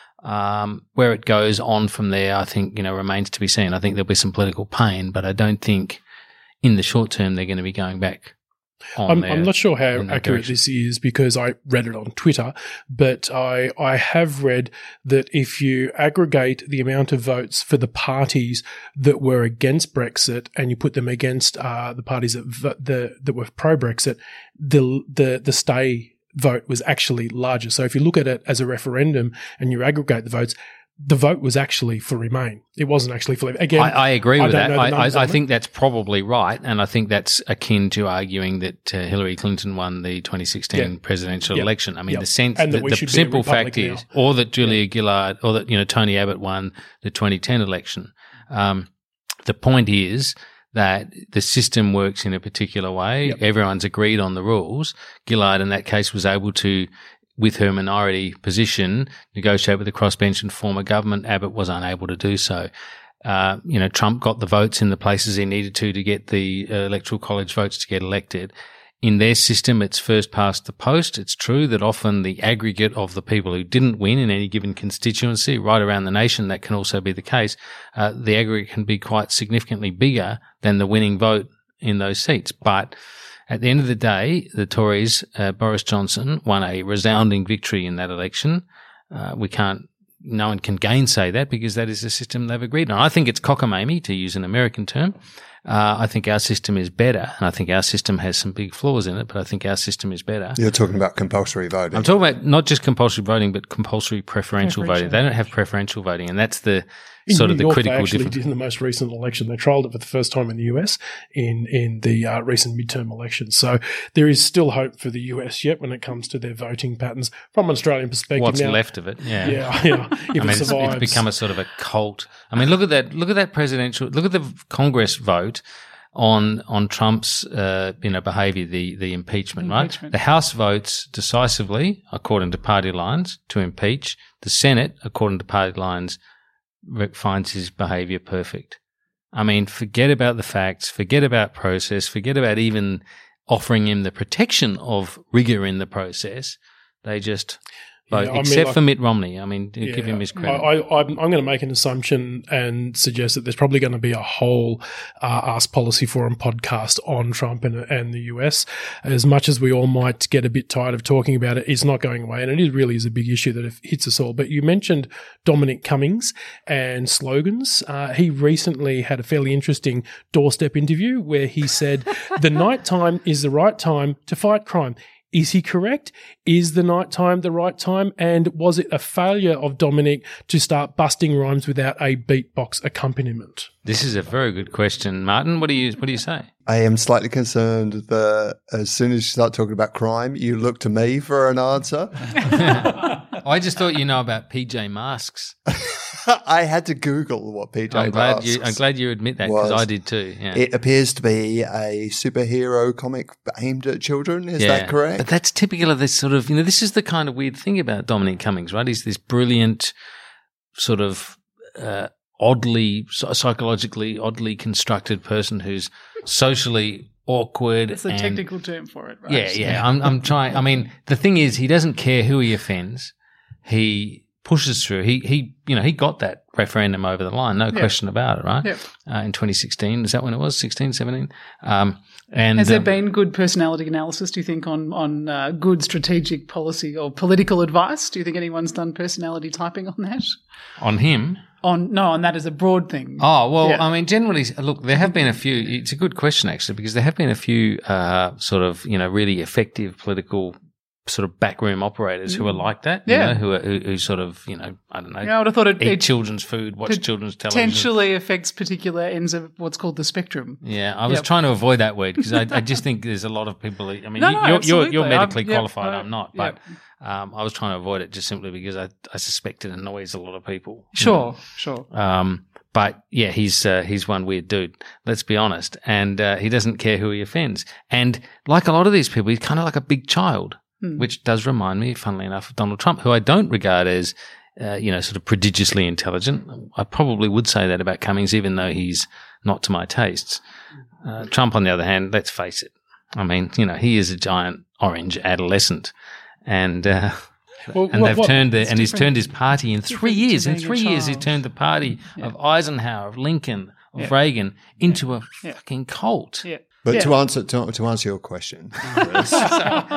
Um, where it goes on from there, I think, you know, remains to be seen. I think there'll be some political pain, but I don't think in the short term they're going to be going back on I'm, their, I'm not sure how accurate direction. this is because I read it on Twitter, but I I have read that if you aggregate the amount of votes for the parties that were against Brexit and you put them against uh, the parties that v- the that were pro-Brexit, the the the stay vote was actually larger. So if you look at it as a referendum and you aggregate the votes, the vote was actually for Remain. It wasn't actually for Leave. Again, I, I agree I with don't that. know the I, numbers I, I on think that's probably right, and I think that's akin to arguing that uh, Hillary Clinton won the twenty sixteen Yeah. presidential Yep. election. I mean, Yep. the sense, And that the, we the should be a simple fact republic is, now. or that Julia Gillard, or that you know Tony Abbott won the twenty ten election. Um, the point is that the system works in a particular way. Yep. Everyone's agreed on the rules. Gillard, in that case, was able to, with her minority position, negotiate with the crossbench and form a government. Abbott was unable to do so. Uh, you know, Trump got the votes in the places he needed to to get the uh, electoral college votes to get elected. In their system, it's first past the post. It's true that often the aggregate of the people who didn't win in any given constituency right around the nation, that can also be the case. Uh, the aggregate can be quite significantly bigger than the winning vote in those seats. But at the end of the day, the Tories, uh, Boris Johnson, won a resounding victory in that election. Uh, we can't, no one can gainsay that because that is the system they've agreed on. I think it's cockamamie, to use an American term. Uh, I think our system is better, and I think our system has some big flaws in it, but I think our system is better. You're talking about compulsory voting. I'm talking about not just compulsory voting, but compulsory preferential, Preferential. voting. They don't have preferential voting, and that's the In sort New of the York, critical they actually difference. did in the most recent election. They trialled it for the first time in the U S in in the uh, recent midterm elections. So there is still hope for the U S yet when it comes to their voting patterns from an Australian perspective. What's now, left of it? Yeah, Yeah, yeah. If I it mean, it's, survives, it's become a sort of a cult. I mean, look at that! Look at that presidential. Look at the Congress vote on on Trump's uh, you know behaviour, the the impeachment, Impeachment. right? The House votes decisively, according to party lines, to impeach. The Senate, according to party lines, re- finds his behaviour perfect. I mean, forget about the facts, forget about process, forget about even offering him the protection of rigour in the process. They just Both, Yeah, I mean, except like- for Mitt Romney. I mean, Yeah, give him his I, credit. I, I'm, I'm going to make an assumption and suggest that there's probably going to be a whole uh, Ask Policy Forum podcast on Trump and, and the U S. As much as we all might get a bit tired of talking about it, it's not going away, and it is really is a big issue that it hits us all. But you mentioned Dominic Cummings and slogans. Uh, he recently had a fairly interesting doorstep interview where he said, "The night time is the right time to fight crime." Is he correct? Is the night time the right time? And was it a failure of Dominic to start busting rhymes without a beatbox accompaniment? This is a very good question, Martin. What do you what do you say? I am slightly concerned that as soon as you start talking about crime, you look to me for an answer. I just thought you know about P J Masks. I had to Google what P J I'm glad Masks you. I'm glad you admit that because was. I did too. Yeah. It appears to be a superhero comic aimed at children. Is Yeah. that correct? But that's typical of this sort of, you know, this is the kind of weird thing about Dominic Cummings, right? He's this brilliant, sort of uh, oddly, psychologically oddly constructed person who's socially awkward. That's the and, technical term for it, right? Yeah, yeah. I'm, I'm trying. I mean, the thing is, he doesn't care who he offends. He pushes through. He, he, you know, he got that referendum over the line, no Yeah. question about it, right? Yep. Uh, in twenty sixteen, is that when it was? sixteen, seventeen? Um, and Has there um, been good personality analysis, do you think, on, on uh, good strategic policy or political advice? Do you think anyone's done personality typing on that? on him? On No, on that as a broad thing. Oh, well, Yeah. I mean, generally, look, there have been a few, it's a good question actually, because there have been a few uh, sort of, you know, really effective political sort of backroom operators who are like that, you Yeah. know, who are, who, who sort of, you know, I don't know, Yeah, I would have thought it, eat it children's food, watch children's television. potentially affects particular ends of what's called the spectrum. Yeah, I was Yep. trying to avoid that word because I, I just think there's a lot of people. I mean, No, you, no, you're, you're absolutely. you're medically I'm- yep, qualified. I- I'm not, yep. but um, I was trying to avoid it just simply because I, I suspect it annoys a lot of people. you Sure, sure. know. Um, but yeah, he's uh, he's one weird dude. Let's be honest, and uh, he doesn't care who he offends. And like a lot of these people, he's kind of like a big child, Hmm. which does remind me, funnily enough, of Donald Trump, who I don't regard as uh, you know sort of prodigiously intelligent. I probably would say that about Cummings, even though he's not to my tastes. Uh, Trump, on the other hand, let's face it. I mean, you know, he is a giant orange adolescent, and uh, Well, and what- they've what- turned the, It's and he's different- turned his party in three different to years. In being a three years, he child. turned the party of Eisenhower, of Lincoln, of Reagan into a Yeah. fucking cult. Yeah. But Yeah. to answer to, to answer your question, Chris, Sorry,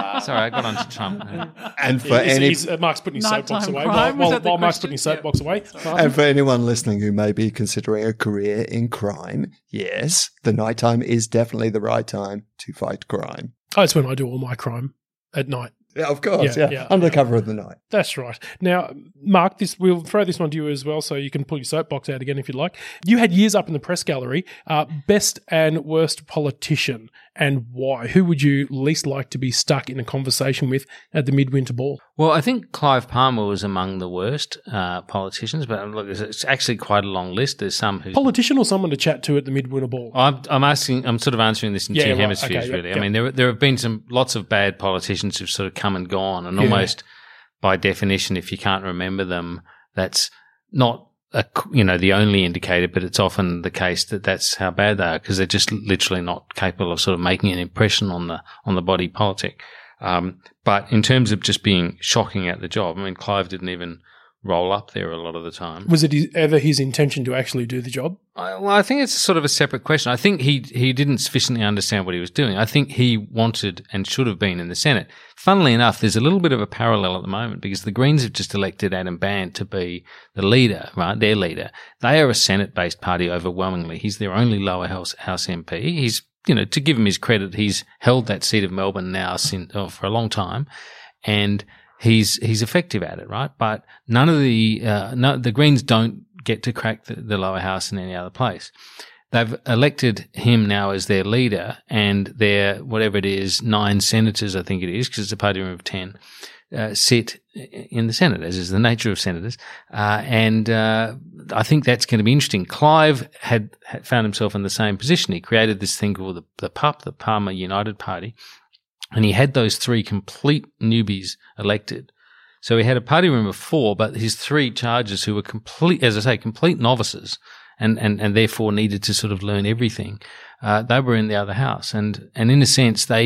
I got onto Trump. and for He's- any he's- uh, Mark's putting his soapbox Nighttime away. crime, While, was while, that the while Mark's question? putting his Yeah. soapbox away. and for anyone listening who may be considering a career in crime, yes, the nighttime is definitely the right time to fight crime. Oh, it's when I do all my crime at night. Yeah, of course, Yeah, yeah, yeah. under cover of the night. That's right. Now, Mark, this we'll throw this one to you as well, so you can pull your soapbox out again if you'd like. You had years up in the press gallery. Uh, best and worst politician, and why? Who would you least like to be stuck in a conversation with at the midwinter ball? Well, I think Clive Palmer was among the worst uh, politicians, but look, it's- it's actually quite a long list. There's some who. Politician or someone to chat to at the midwinter ball? I'm, I'm asking. I'm sort of answering this in Yeah, two right, hemispheres, okay, yep, really. yep. I mean, there there have been some lots of bad politicians who've sort of come and gone, and Yeah. almost by definition, if you can't remember them, that's not a, you know the only indicator, but it's often the case that that's how bad they are because they're just literally not capable of sort of making an impression on the on the body politic. Um, but in terms of just being shocking at the job, I mean, Clive didn't even roll up there a lot of the time. Was it his, ever his intention to actually do the job? I, well, I think it's sort of a separate question. I think he he didn't sufficiently understand what he was doing. I think he wanted and should have been in the Senate. Funnily enough, there's a little bit of a parallel at the moment because the Greens have just elected Adam Band to be the leader, right? Their leader. They are a Senate-based party overwhelmingly. He's their only lower house, house M P. He's, you know, to give him his credit, he's held that seat of Melbourne now since, oh, for a long time, and he's he's effective at it, right? But none of the uh, no, the Greens don't get to crack the, the lower house in any other place. They've elected him now as their leader, and their whatever it is, nine senators, I think it is, because it's a party room of ten, uh, sit in the Senate, as is the nature of senators. Uh, and uh, I think that's going to be interesting. Clive had, had found himself in the same position. He created this thing called the, the P U P, the Palmer United Party, and he had those three complete newbies elected. So he had a party room of four, but his three charges who were complete, as I say, complete novices, and, and, and therefore needed to sort of learn everything. Uh, they were in the other house. And, and in a sense, they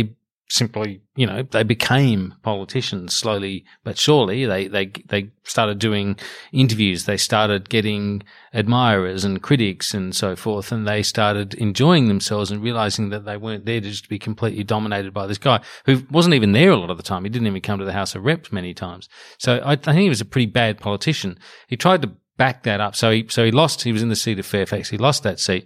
simply, you know, they became politicians slowly but surely. They they they started doing interviews. They started getting admirers and critics and so forth, and they started enjoying themselves and realizing that they weren't there to just be completely dominated by this guy who wasn't even there a lot of the time. He didn't even come to the House of Reps many times. So I, I think he was a pretty bad politician. He tried to back that up. So he so he lost. He was in the seat of Fairfax. He lost that seat.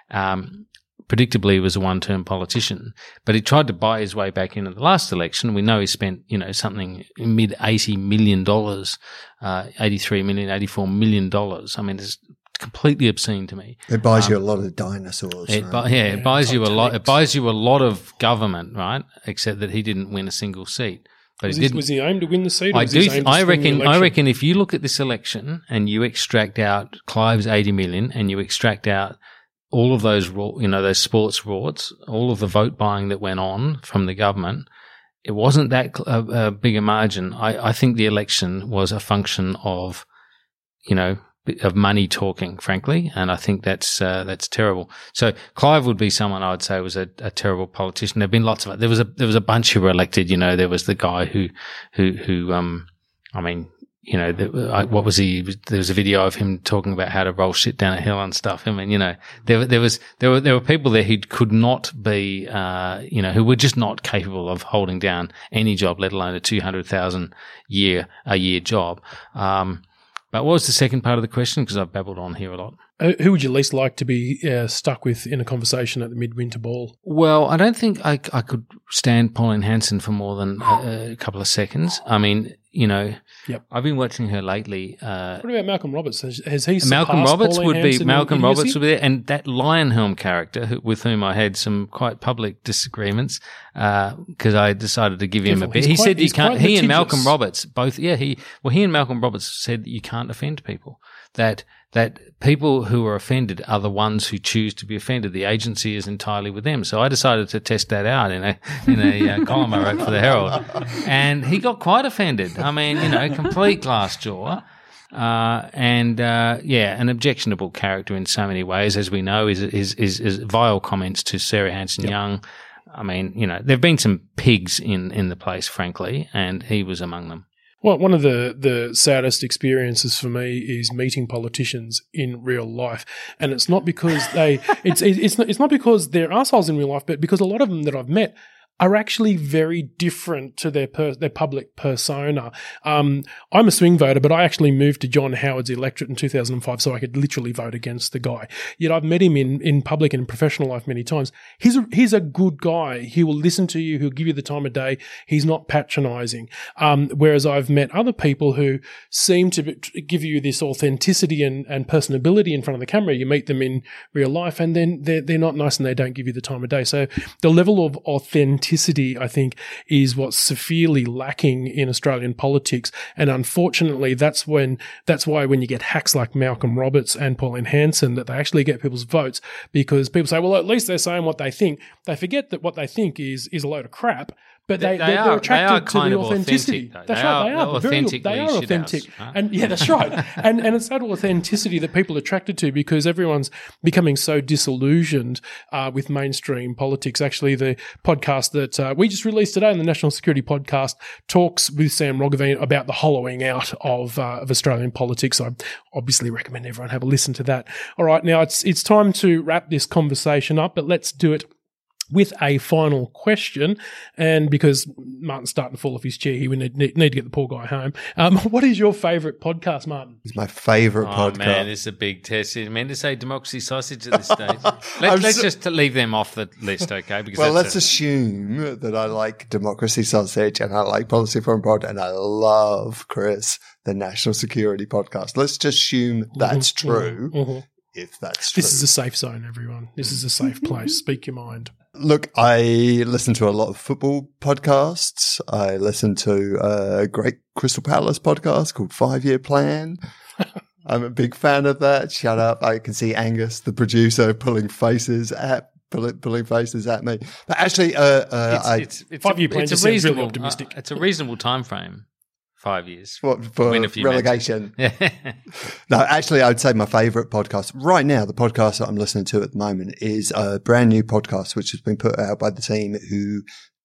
Um, Predictably, he was a one-term politician, but he tried to buy his way back into the last election. We know he spent, you know, something mid eighty million dollars, uh, eighty-three million, eighty-four million dollars. I mean, it's completely obscene to me. It buys um, you a lot of dinosaurs. It, right? bu- yeah, Yeah, it buys you a lot. It Titanics. buys you a lot of government, right? Except that he didn't win a single seat. But Was he he, didn't. was he aimed to win the seat? Or I was do. he Th- aimed to I swing the reckon. I election? reckon if you look at this election and you extract out Clive's eighty million and you extract out all of those, raw- you know, those sports rorts, all of the vote buying that went on from the government, it wasn't that cl- a, a big a margin. I, I think the election was a function of, you know, of money talking, frankly, and I think that's uh, that's terrible. So Clive would be someone I would say was a, a terrible politician. There've been lots of there was a there was a bunch who were elected. You know, there was the guy who who who um, I mean. You know, the, I, what was he? There was a video of him talking about how to roll shit down a hill and stuff. I mean, you know, there, there was there were there were people there who could not be, uh, you know, who were just not capable of holding down any job, let alone a two hundred thousand year a year job. Um, but what was the second part of the question? Because I've babbled on here a lot. Uh, who would you least like to be uh, stuck with in a conversation at the midwinter ball? Well, I don't think I, I could stand Pauline Hanson for more than a, a couple of seconds. I mean, you know, Yep. I've been watching her lately. Uh, What about Malcolm Roberts? Has, has he Malcolm surpassed Roberts Pauline would be Hanson in Malcolm idiocy? Roberts would be there, and that Lionhelm character who, with whom I had some quite public disagreements because uh, I decided to give him Careful, a bit. he's He quite- said you he's can't. quite He and litigious. Malcolm Roberts both. Yeah, he well he and Malcolm Roberts said that you can't offend people. That that people who are offended are the ones who choose to be offended. The agency is entirely with them. So I decided to test that out in a in a uh, column I wrote for the Herald, and he got quite offended. I mean, you know, complete glass jaw. Uh, and, uh, yeah, an objectionable character in so many ways, as we know, is, is, is, is vile comments to Sarah Hanson-Young. I mean, you know, there have been some pigs in, in the place, frankly, and he was among them. Well, one of the, the saddest experiences for me is meeting politicians in real life, and it's not because they it's it's not, it's not because they're assholes in real life, but because a lot of them that I've met are actually very different to their per, their public persona. Um, I'm a swing voter, but I actually moved to John Howard's electorate in two thousand five so I could literally vote against the guy. Yet I've met him in, in public and in professional life many times. He's a, he's a good guy. He will listen to you. He'll give you the time of day. He's not patronizing. Um, whereas I've met other people who seem to be, to give you this authenticity and, and personability in front of the camera. You meet them in real life and then they're, they're not nice and they don't give you the time of day. So the level of authenticity, I think, is what's severely lacking in Australian politics. And unfortunately, that's when that's why when you get hacks like Malcolm Roberts and Pauline Hanson, that they actually get people's votes, because people say, well, at least they're saying what they think. They forget that what they think is is a load of crap. But they, They- they they are, are- they're they attracted are to kind the of authenticity. authentic, though. That's They right. are- They are. they're Very, authentically they are shit authentic. house, right? And yeah, that's right. and and it's that authenticity that people are attracted to because everyone's becoming so disillusioned uh, with mainstream politics. Actually, the podcast that uh, we just released today on the National Security Podcast talks with Sam Roggeveen about the hollowing out of uh, of Australian politics. I obviously recommend everyone have a listen to that. All right, now it's it's time to wrap this conversation up, but let's do it with a final question. And because Martin's starting to fall off his chair here, we need, need, need to get the poor guy home. Um, what is your favourite podcast, Martin? It's my favourite Oh, podcast. man, this is a big test. You meant to say Democracy Sausage at this stage. I'm Let, let's so- just leave them off the list, okay? Because Well, that's let's a- assume that I like Democracy Sausage and I like Policy Forum Pod and I love Chris, the National Security Podcast. Let's just assume that's Mhm, true. mhm. If that's true. This is a safe zone, everyone. This is a safe place. Speak your mind. Look, I listen to a lot of football podcasts. I listen to a great Crystal Palace podcast called Five Year Plan. I'm a big fan of that. Shut up. I can see Angus, the producer, pulling faces at pulling, pulling faces at me. But actually, uh, uh, it's, I it's, it's Five-year a, plan it's just a sounds really reasonable, optimistic. uh, it's a reasonable time frame. Five years. what for Win a few relegation. matches. No, actually, I would say my favourite podcast right now, the podcast that I'm listening to at the moment, is a brand new podcast which has been put out by the team who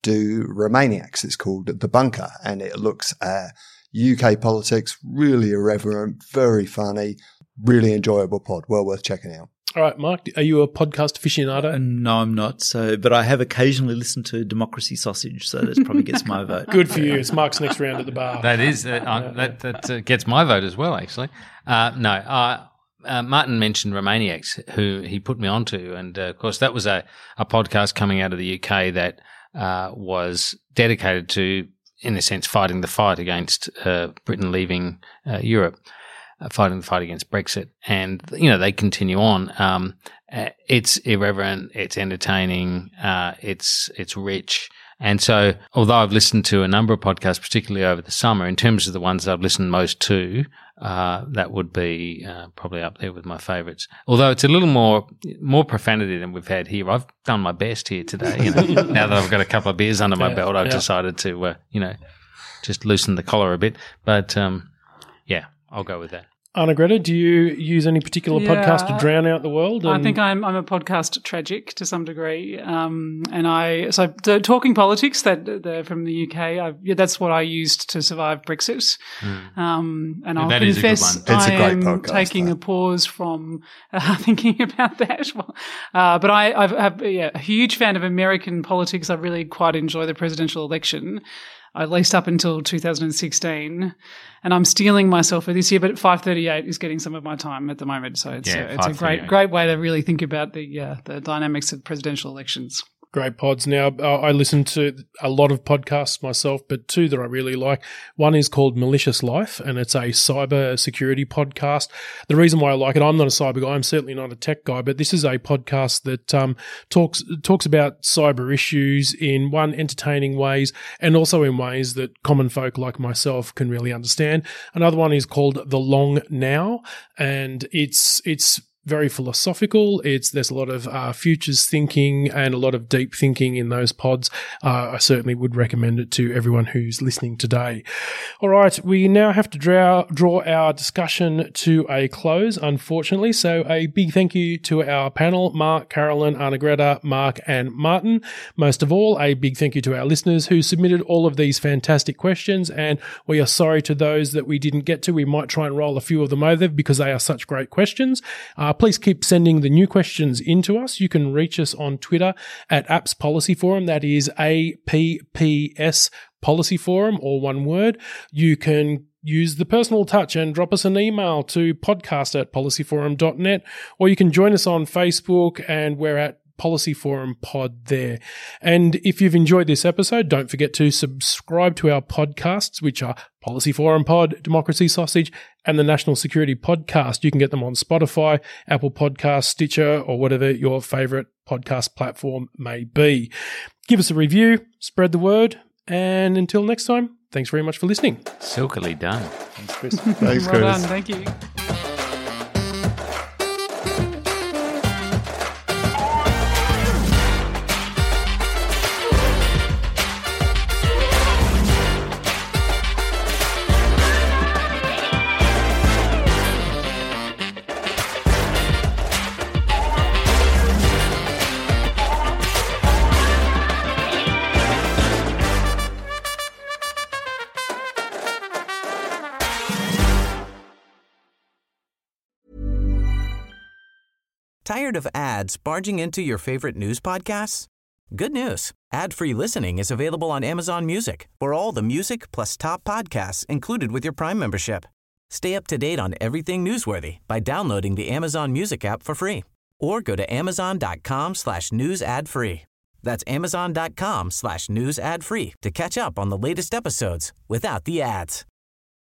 do Remainiacs. It's called The Bunker, and it looks at U K politics, really irreverent, very funny, really enjoyable pod. Well worth checking out. All right, Mark, are you a podcast aficionado? Uh, no, I'm not. So, but I have occasionally listened to Democracy Sausage, so that probably gets my vote. Good for you. It's Mark's next round at the bar. That is, uh, uh, that that uh, gets my vote as well, actually. Uh, no, uh, uh, Martin mentioned Remainiacs, who he put me onto. And, uh, of course, that was a, a podcast coming out of the U K that uh, was dedicated to, in a sense, fighting the fight against uh, Britain leaving uh, Europe. Uh, fighting the fight against Brexit. And, you know, they continue on. Um, uh, it's irreverent, it's entertaining, uh, it's it's rich. And so, although I've listened to a number of podcasts, particularly over the summer, in terms of the ones that I've listened most to, uh, that would be uh, probably up there with my favourites. Although it's a little more more profanity than we've had here. I've done my best here today. You know, now that I've got a couple of beers under my yeah, belt, I've yeah. decided to, uh, you know, just loosen the collar a bit. But, um, yeah. I'll go with that. Anna-Greta, do you use any particular Yeah, podcast to drown out the world? I And- think I'm I'm a podcast tragic to some degree, um, and I so the talking politics that they're from the U K. I, yeah, that's what I used to survive Brexit. Mm. Um, and Yeah, I'll that is a good confess, one. It's a I great am podcast, taking though. a pause from uh, thinking about that. Uh, but I, I've, I've yeah, a huge fan of American politics. I really quite enjoy the presidential election. At least up until two thousand sixteen, and I'm stealing myself for this year. But five thirty-eight is getting some of my time at the moment, so it's Yeah, a, it's a great five thirty-eight. great way to really think about the uh, the dynamics of presidential elections. Great pods. Now, uh, I listen to a lot of podcasts myself, but two that I really like. One is called Malicious Life, and it's a cyber security podcast. The reason why I like it, I'm not a cyber guy. I'm certainly not a tech guy, but this is a podcast that um, talks talks about cyber issues in, one, entertaining ways, and also in ways that common folk like myself can really understand. Another one is called The Long Now, and it's it's very philosophical. It's there's a lot of uh, futures thinking and a lot of deep thinking in those pods. Uh, I certainly would recommend it to everyone who's listening today. All right, we now have to draw draw our discussion to a close, unfortunately. So a big thank you to our panel, Mark, Carolyn, Anna-Greta, Mark and Martin. Most of all, a big thank you to our listeners who submitted all of these fantastic questions, and we are sorry to those that we didn't get to. We might try and roll a few of them over because they are such great questions. Uh, please keep sending the new questions in to us. You can reach us on Twitter at Apps Policy Forum. That is A P P S Policy Forum, or one word. You can use the personal touch and drop us an email to podcast at policyforum dot net, or you can join us on Facebook, and we're at Policy Forum Pod there. And if you've enjoyed this episode, don't forget to subscribe to our podcasts, which are Policy Forum Pod, Democracy Sausage, and the National Security Podcast. You can get them on Spotify, Apple Podcasts, Stitcher, or whatever your favorite podcast platform may be. Give us a review, spread the word, and until next time, thanks very much for listening. Silkily done. Thanks, Chris. Thanks, Well Chris. done, thank you. Tired of ads barging into your favorite news podcasts? Good news. Ad-free listening is available on Amazon Music for all the music plus top podcasts included with your Prime membership. Stay up to date on everything newsworthy by downloading the Amazon Music app for free or go to amazon.com slash news ad free. That's amazon.com slash news ad free to catch up on the latest episodes without the ads.